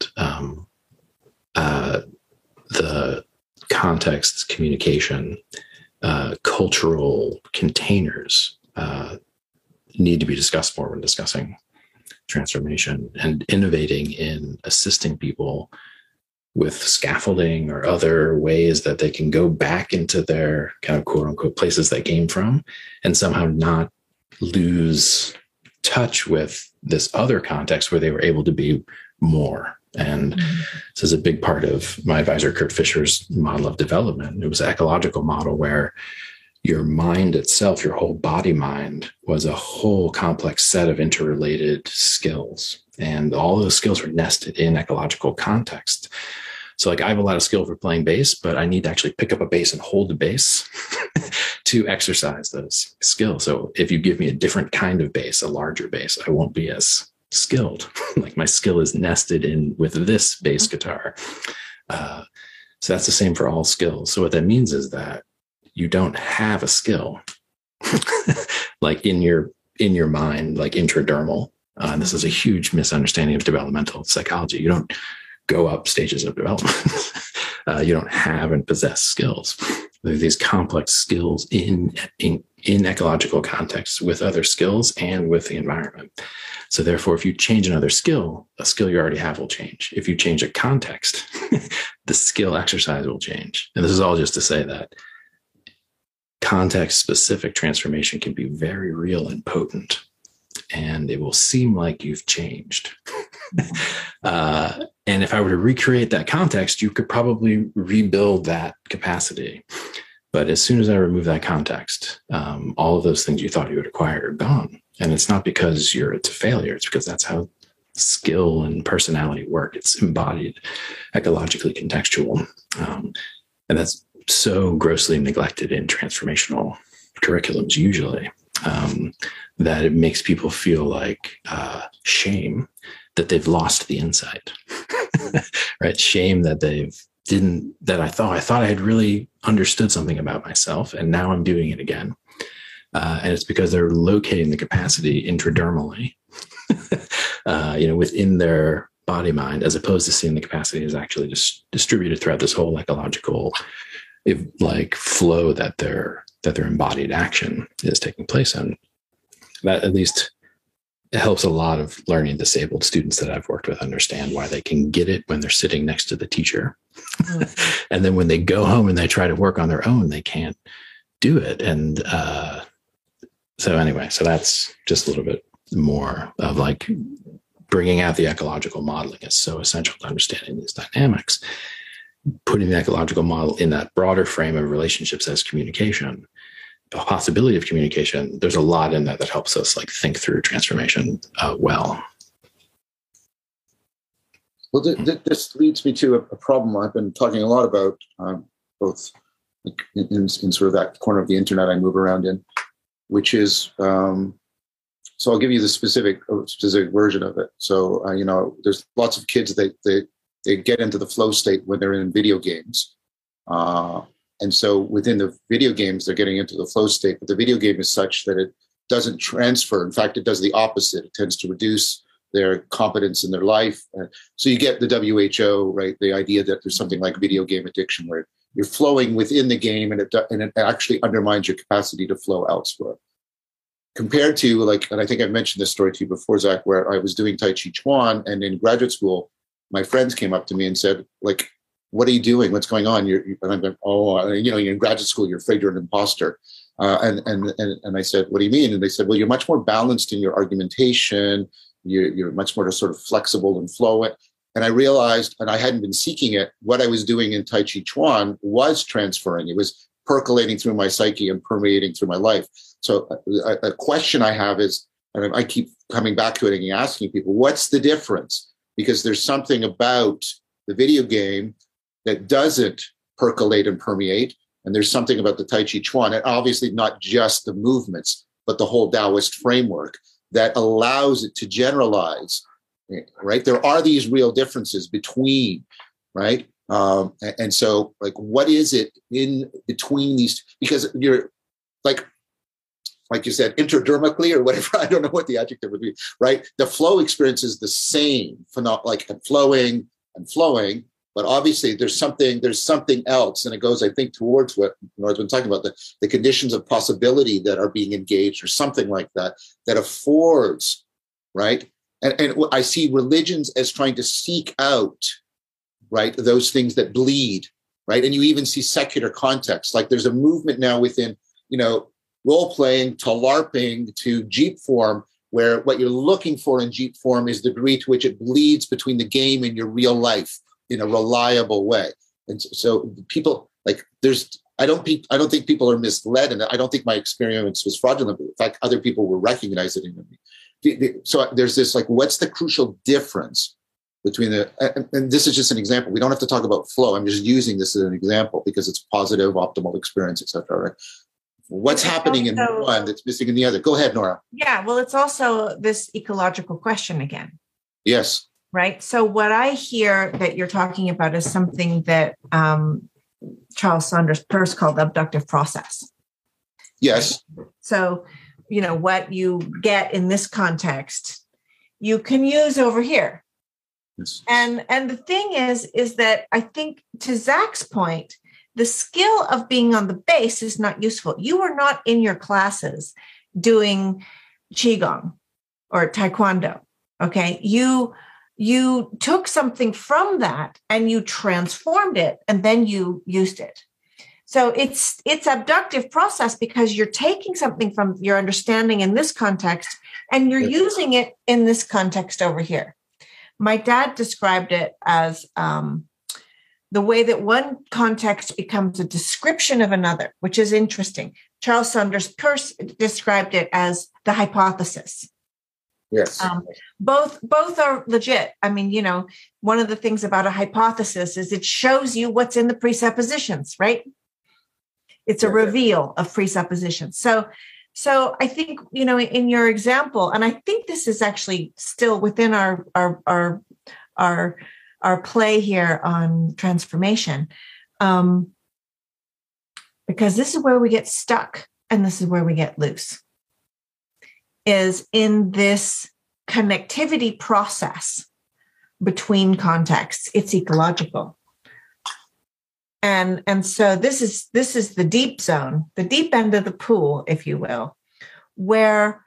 the context, communication, cultural containers need to be discussed more when discussing transformation and innovating in assisting people with scaffolding or other ways that they can go back into their kind of quote unquote places they came from and somehow not lose touch with this other context where they were able to be more. And this is a big part of my advisor, Kurt Fisher's model of development. It was an ecological model where your mind itself, your whole body mind, was a whole complex set of interrelated skills. And all those skills were nested in ecological context. So like I have a lot of skill for playing bass, but I need to actually pick up a bass and hold the bass to exercise those skills. So if you give me a different kind of bass, a larger bass, I won't be as skilled. Like my skill is nested in with this bass guitar. So that's the same for all skills. So what that means is that you don't have a skill like in your mind, like intradermal. This is a huge misunderstanding of developmental psychology. You don't go up stages of development. You don't have and possess skills. There are these complex skills in ecological contexts with other skills and with the environment. So therefore, if you change another skill, a skill you already have will change. If you change a context, the skill exercise will change. And this is all just to say that context-specific transformation can be very real and potent, and it will seem like you've changed. And if I were to recreate that context, you could probably rebuild that capacity. But as soon as I remove that context, all of those things you thought you would acquire are gone. And it's not because it's a failure. It's because that's how skill and personality work. It's embodied, ecologically contextual. And that's so grossly neglected in transformational curriculums usually, that it makes people feel like shame that they've lost the insight, right? Shame that I thought I had really understood something about myself, and now I'm doing it again. And it's because they're locating the capacity intradermally, within their body mind, as opposed to seeing the capacity as actually just distributed throughout this whole ecological flow that their embodied action is taking place in. That at least it helps a lot of learning disabled students that I've worked with understand why they can get it when they're sitting next to the teacher. And then when they go home and they try to work on their own, they can't do it. And so that's just a little bit more of like bringing out the ecological modeling is so essential to understanding these dynamics. Putting the ecological model in that broader frame of relationships as communication, the possibility of communication, there's a lot in that helps us like think through transformation well. Well, this leads me to a problem I've been talking a lot about, both in sort of that corner of the internet I move around in, which is, so I'll give you the specific version of it. So, there's lots of kids that they get into the flow state when they're in video games. And so within the video games, they're getting into the flow state, but the video game is such that it doesn't transfer. In fact, it does the opposite. It tends to reduce their competence in their life. So you get the WHO, right? The idea that there's something like video game addiction where you're flowing within the game and it actually undermines your capacity to flow elsewhere. Compared to and I think I've mentioned this story to you before, Zach, where I was doing Tai Chi Chuan, and in graduate school, my friends came up to me and said, what are you doing? What's going on? And I'm going, you're in graduate school, you're afraid you're an imposter. And I said, what do you mean? And they said, well, you're much more balanced in your argumentation. You're much more sort of flexible and flow. And I realized, and I hadn't been seeking it, what I was doing in Tai Chi Chuan was transferring. It was percolating through my psyche and permeating through my life. So a question I have is, and I keep coming back to it and asking people, what's the difference? Because there's something about the video game that doesn't percolate and permeate. And there's something about the Tai Chi Chuan, and obviously not just the movements, but the whole Taoist framework that allows it to generalize, right? There are these real differences between, right? And so what is it in between these? Because you're like you said, intradermically or whatever, I don't know what the adjective would be, right? The flow experience is the same, flowing and flowing, but obviously there's something else. And it goes, I think, towards what North's been talking about, the conditions of possibility that are being engaged or something like that affords, right? And I see religions as trying to seek out right? Those things that bleed, right? And you even see secular context. Like there's a movement now within, role playing to LARPing to Jeep form, where what you're looking for in Jeep form is the degree to which it bleeds between the game and your real life in a reliable way. And so people I don't think people are misled, and I don't think my experience was fraudulent. In fact, other people were recognizing it in me. So there's this what's the crucial difference between and this is just an example. We don't have to talk about flow. I'm just using this as an example because it's positive, optimal experience, etc. Right? What's happening in one that's missing in the other? Go ahead, Nora. Yeah, well, it's also this ecological question again. Yes. Right. So what I hear that you're talking about is something that Charles Saunders Peirce called the abductive process. Yes. So, what you get in this context, you can use over here. Yes. And the thing is that I think to Zach's point, the skill of being on the base is not useful. You are not in your classes doing Qigong or Taekwondo. Okay. You took something from that and you transformed it and then you used it. So it's abductive process because you're taking something from your understanding in this context and you're using it in this context over here. My dad described it as the way that one context becomes a description of another, which is interesting. Charles Saunders Peirce described it as the hypothesis. Yes. Both are legit. I mean, one of the things about a hypothesis is it shows you what's in the presuppositions, right? It's a reveal of presuppositions. So I think, in your example, and I think this is actually still within our play here on transformation, because this is where we get stuck and this is where we get loose, is in this connectivity process between contexts. It's ecological. And so this is the deep zone, the deep end of the pool, if you will, where,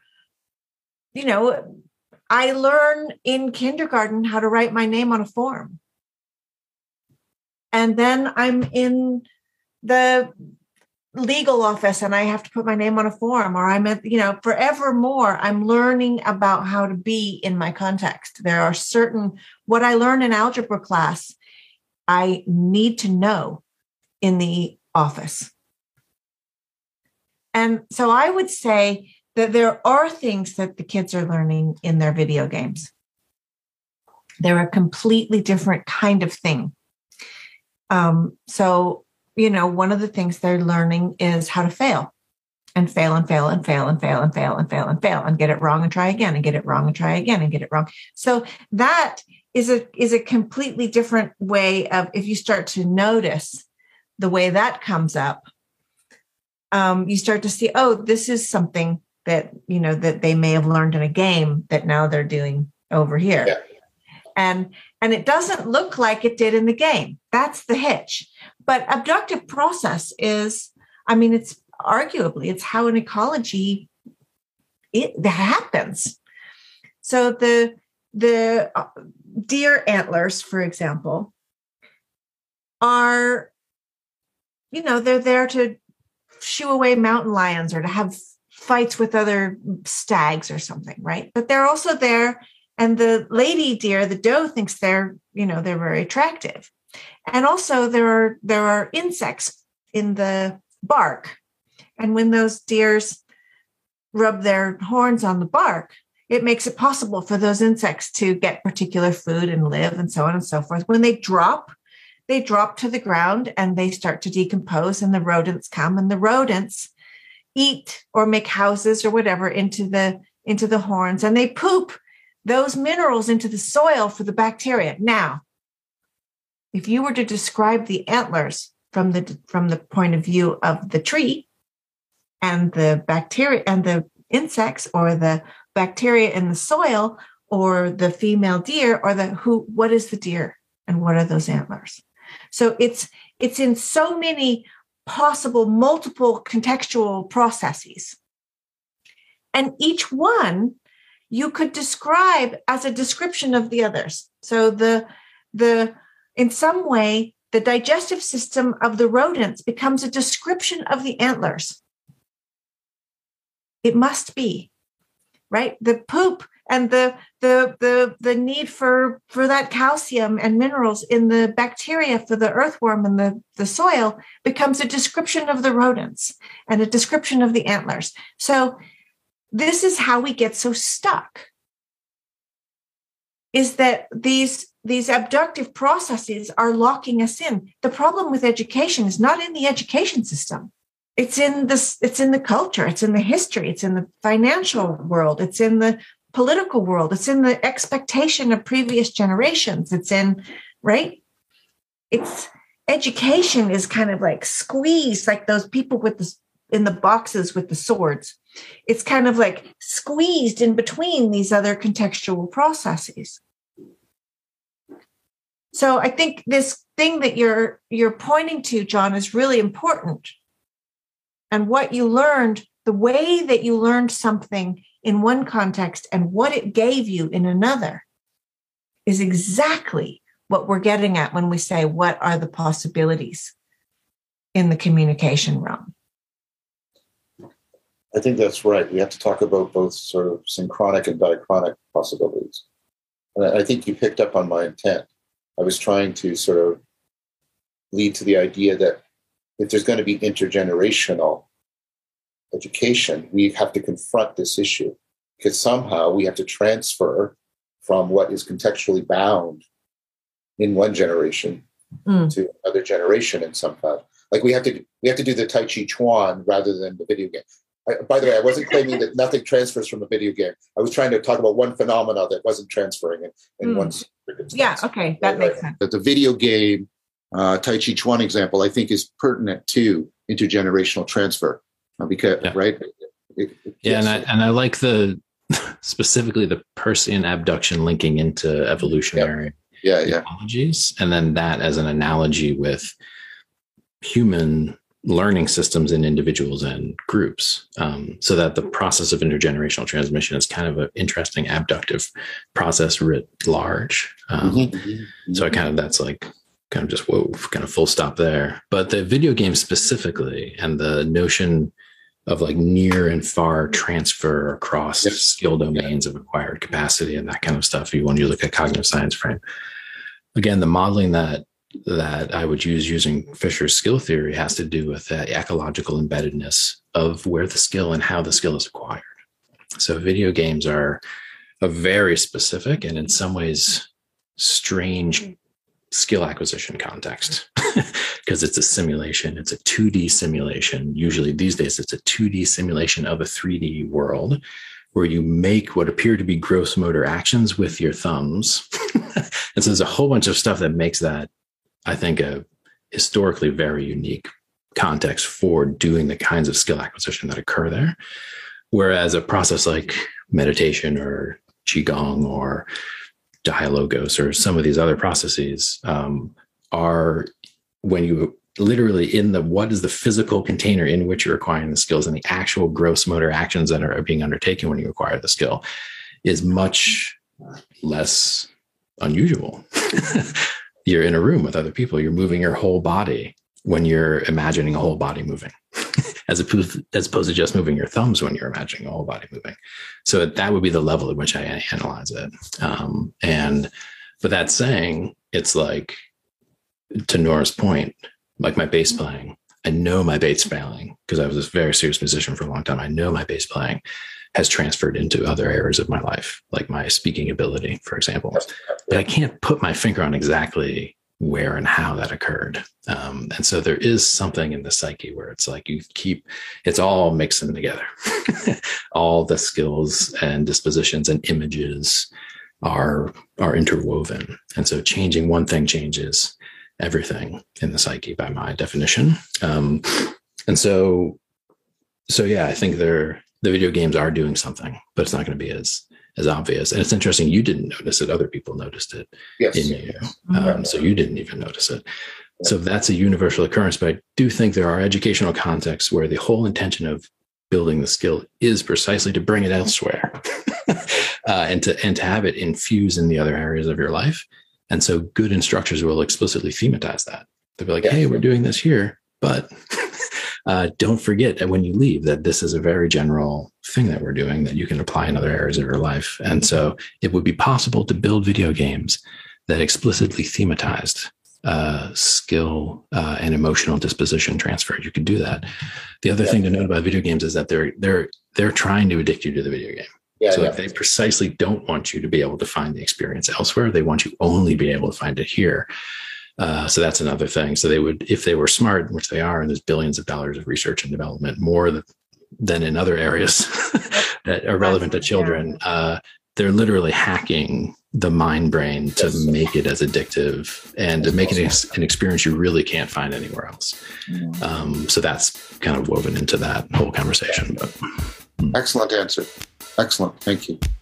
I learn in kindergarten how to write my name on a form. And then I'm in the legal office and I have to put my name on a form, or I'm at, forevermore, I'm learning about how to be in my context. There are what I learn in algebra class, I need to know in the office. And so I would say that there are things that the kids are learning in their video games. They're a completely different kind of thing. So, one of the things they're learning is how to fail and fail and fail and fail and fail and fail and fail and fail and get it wrong and try again and get it wrong and try again and get it wrong. So that is a completely different way of, if you start to notice the way that comes up, you start to see, oh, this is something that, that they may have learned in a game that now they're doing over here. Yeah. And it doesn't look like it did in the game. That's the hitch. But abductive process is, it's arguably, it's how in ecology it happens. So the deer antlers, for example, are, they're there to shoo away mountain lions or to have fights with other stags or something, right? But they're also there, and the lady deer, the doe, thinks they're very attractive. And also there are insects in the bark. And when those deers rub their horns on the bark, it makes it possible for those insects to get particular food and live and so on and so forth. When they drop to the ground and they start to decompose, and the rodents come, and the rodents eat or make houses or whatever into the horns, and they poop those minerals into the soil for the bacteria. Now, if you were to describe the antlers from the point of view of the tree and the bacteria and the insects, or the bacteria in the soil, or the female deer, or what is the deer and what are those antlers? So it's in so many possible multiple contextual processes. And each one you could describe as a description of the others. So the in some way, the digestive system of the rodents becomes a description of the antlers. It must be, right? The poop and the need for that calcium and minerals in the bacteria for the earthworm and the soil becomes a description of the rodents and a description of the antlers. So this is how we get so stuck, is that these abductive processes are locking us in. The problem with education is not in the education system. It's in the culture, it's in the history, it's in the financial world, it's in the political world, it's in the expectation of previous generations. It's in, right? It's education is kind of like squeezed, like those people in the boxes with the swords. It's kind of like squeezed in between these other contextual processes. So I think this thing that you're pointing to, John, is really important. And what you learned, the way that you learned something in one context and what it gave you in another, is exactly what we're getting at when we say, what are the possibilities in the communication realm? I think that's right. We have to talk about both sort of synchronic and diachronic possibilities. And I think you picked up on my intent. I was trying to sort of lead to the idea that if there's going to be intergenerational education, we have to confront this issue, because somehow we have to transfer from what is contextually bound in one generation to another generation in some fashion. Like we have to do the Tai Chi Chuan rather than the video game. By the way, I wasn't claiming that nothing transfers from a video game. I was trying to talk about one phenomenon that wasn't transferring in one circumstance. Yeah, okay, that makes sense. The video game Tai Chi Chuan example, I think, is pertinent to intergenerational transfer because, right? And I like specifically the Persian abduction linking into evolutionary ecologies, and then that as an analogy with human learning systems in individuals and groups, so that the process of intergenerational transmission is kind of an interesting abductive process writ large. So that's like kind of just kind of full stop there. But the video game specifically, and the notion of like near and far transfer across skill domains of acquired capacity and that kind of stuff. When you look at cognitive science frame, again, the modeling that I would use using Fisher's skill theory has to do with the ecological embeddedness of where the skill and how the skill is acquired. So video games are a very specific and in some ways strange skill acquisition context, because it's a simulation. It's a 2D simulation. Usually these days, it's a 2D simulation of a 3D world where you make what appear to be gross motor actions with your thumbs. And so there's a whole bunch of stuff that makes that, I think, a historically very unique context for doing the kinds of skill acquisition that occur there. Whereas a process like meditation or Qigong or dialogos or some of these other processes are when you literally what is the physical container in which you're acquiring the skills, and the actual gross motor actions that are being undertaken when you acquire the skill is much less unusual. You're in a room with other people. You're moving your whole body when you're imagining a whole body moving, as opposed to just moving your thumbs when you're imagining a whole body moving. So that would be the level at which I analyze it. But that saying, it's like, to Nora's point, like my bass playing, I know my bass playing, because I was a very serious musician for a long time. I know my bass playing has transferred into other areas of my life, like my speaking ability, for example. But I can't put my finger on exactly where and how that occurred. And so there is something in the psyche where it's like it's all mixing together. All the skills and dispositions and images are interwoven. And so changing one thing changes everything in the psyche by my definition. And so yeah, I think the video games are doing something, but it's not going to be as obvious. And it's interesting, you didn't notice it, other people noticed it in you. So you didn't even notice it. So that's a universal occurrence, but I do think there are educational contexts where the whole intention of building the skill is precisely to bring it elsewhere and to have it infuse in the other areas of your life. And so good instructors will explicitly thematize that. They'll be like, hey, we're doing this here, but don't forget that when you leave that this is a very general thing that we're doing that you can apply in other areas of your life. And so it would be possible to build video games that explicitly thematized skill and emotional disposition transfer. You could do that. The other thing to note about video games is that they're trying to addict you to the video game. They precisely don't want you to be able to find the experience elsewhere. They want you only be able to find it here. So that's another thing. So they would, if they were smart, which they are, and there's billions of dollars of research and development, more than in other areas that are relevant to children, they're literally hacking the mind brain to make it as addictive and to make it an experience you really can't find anywhere else. So that's kind of woven into that whole conversation. But excellent answer. Excellent. Thank you.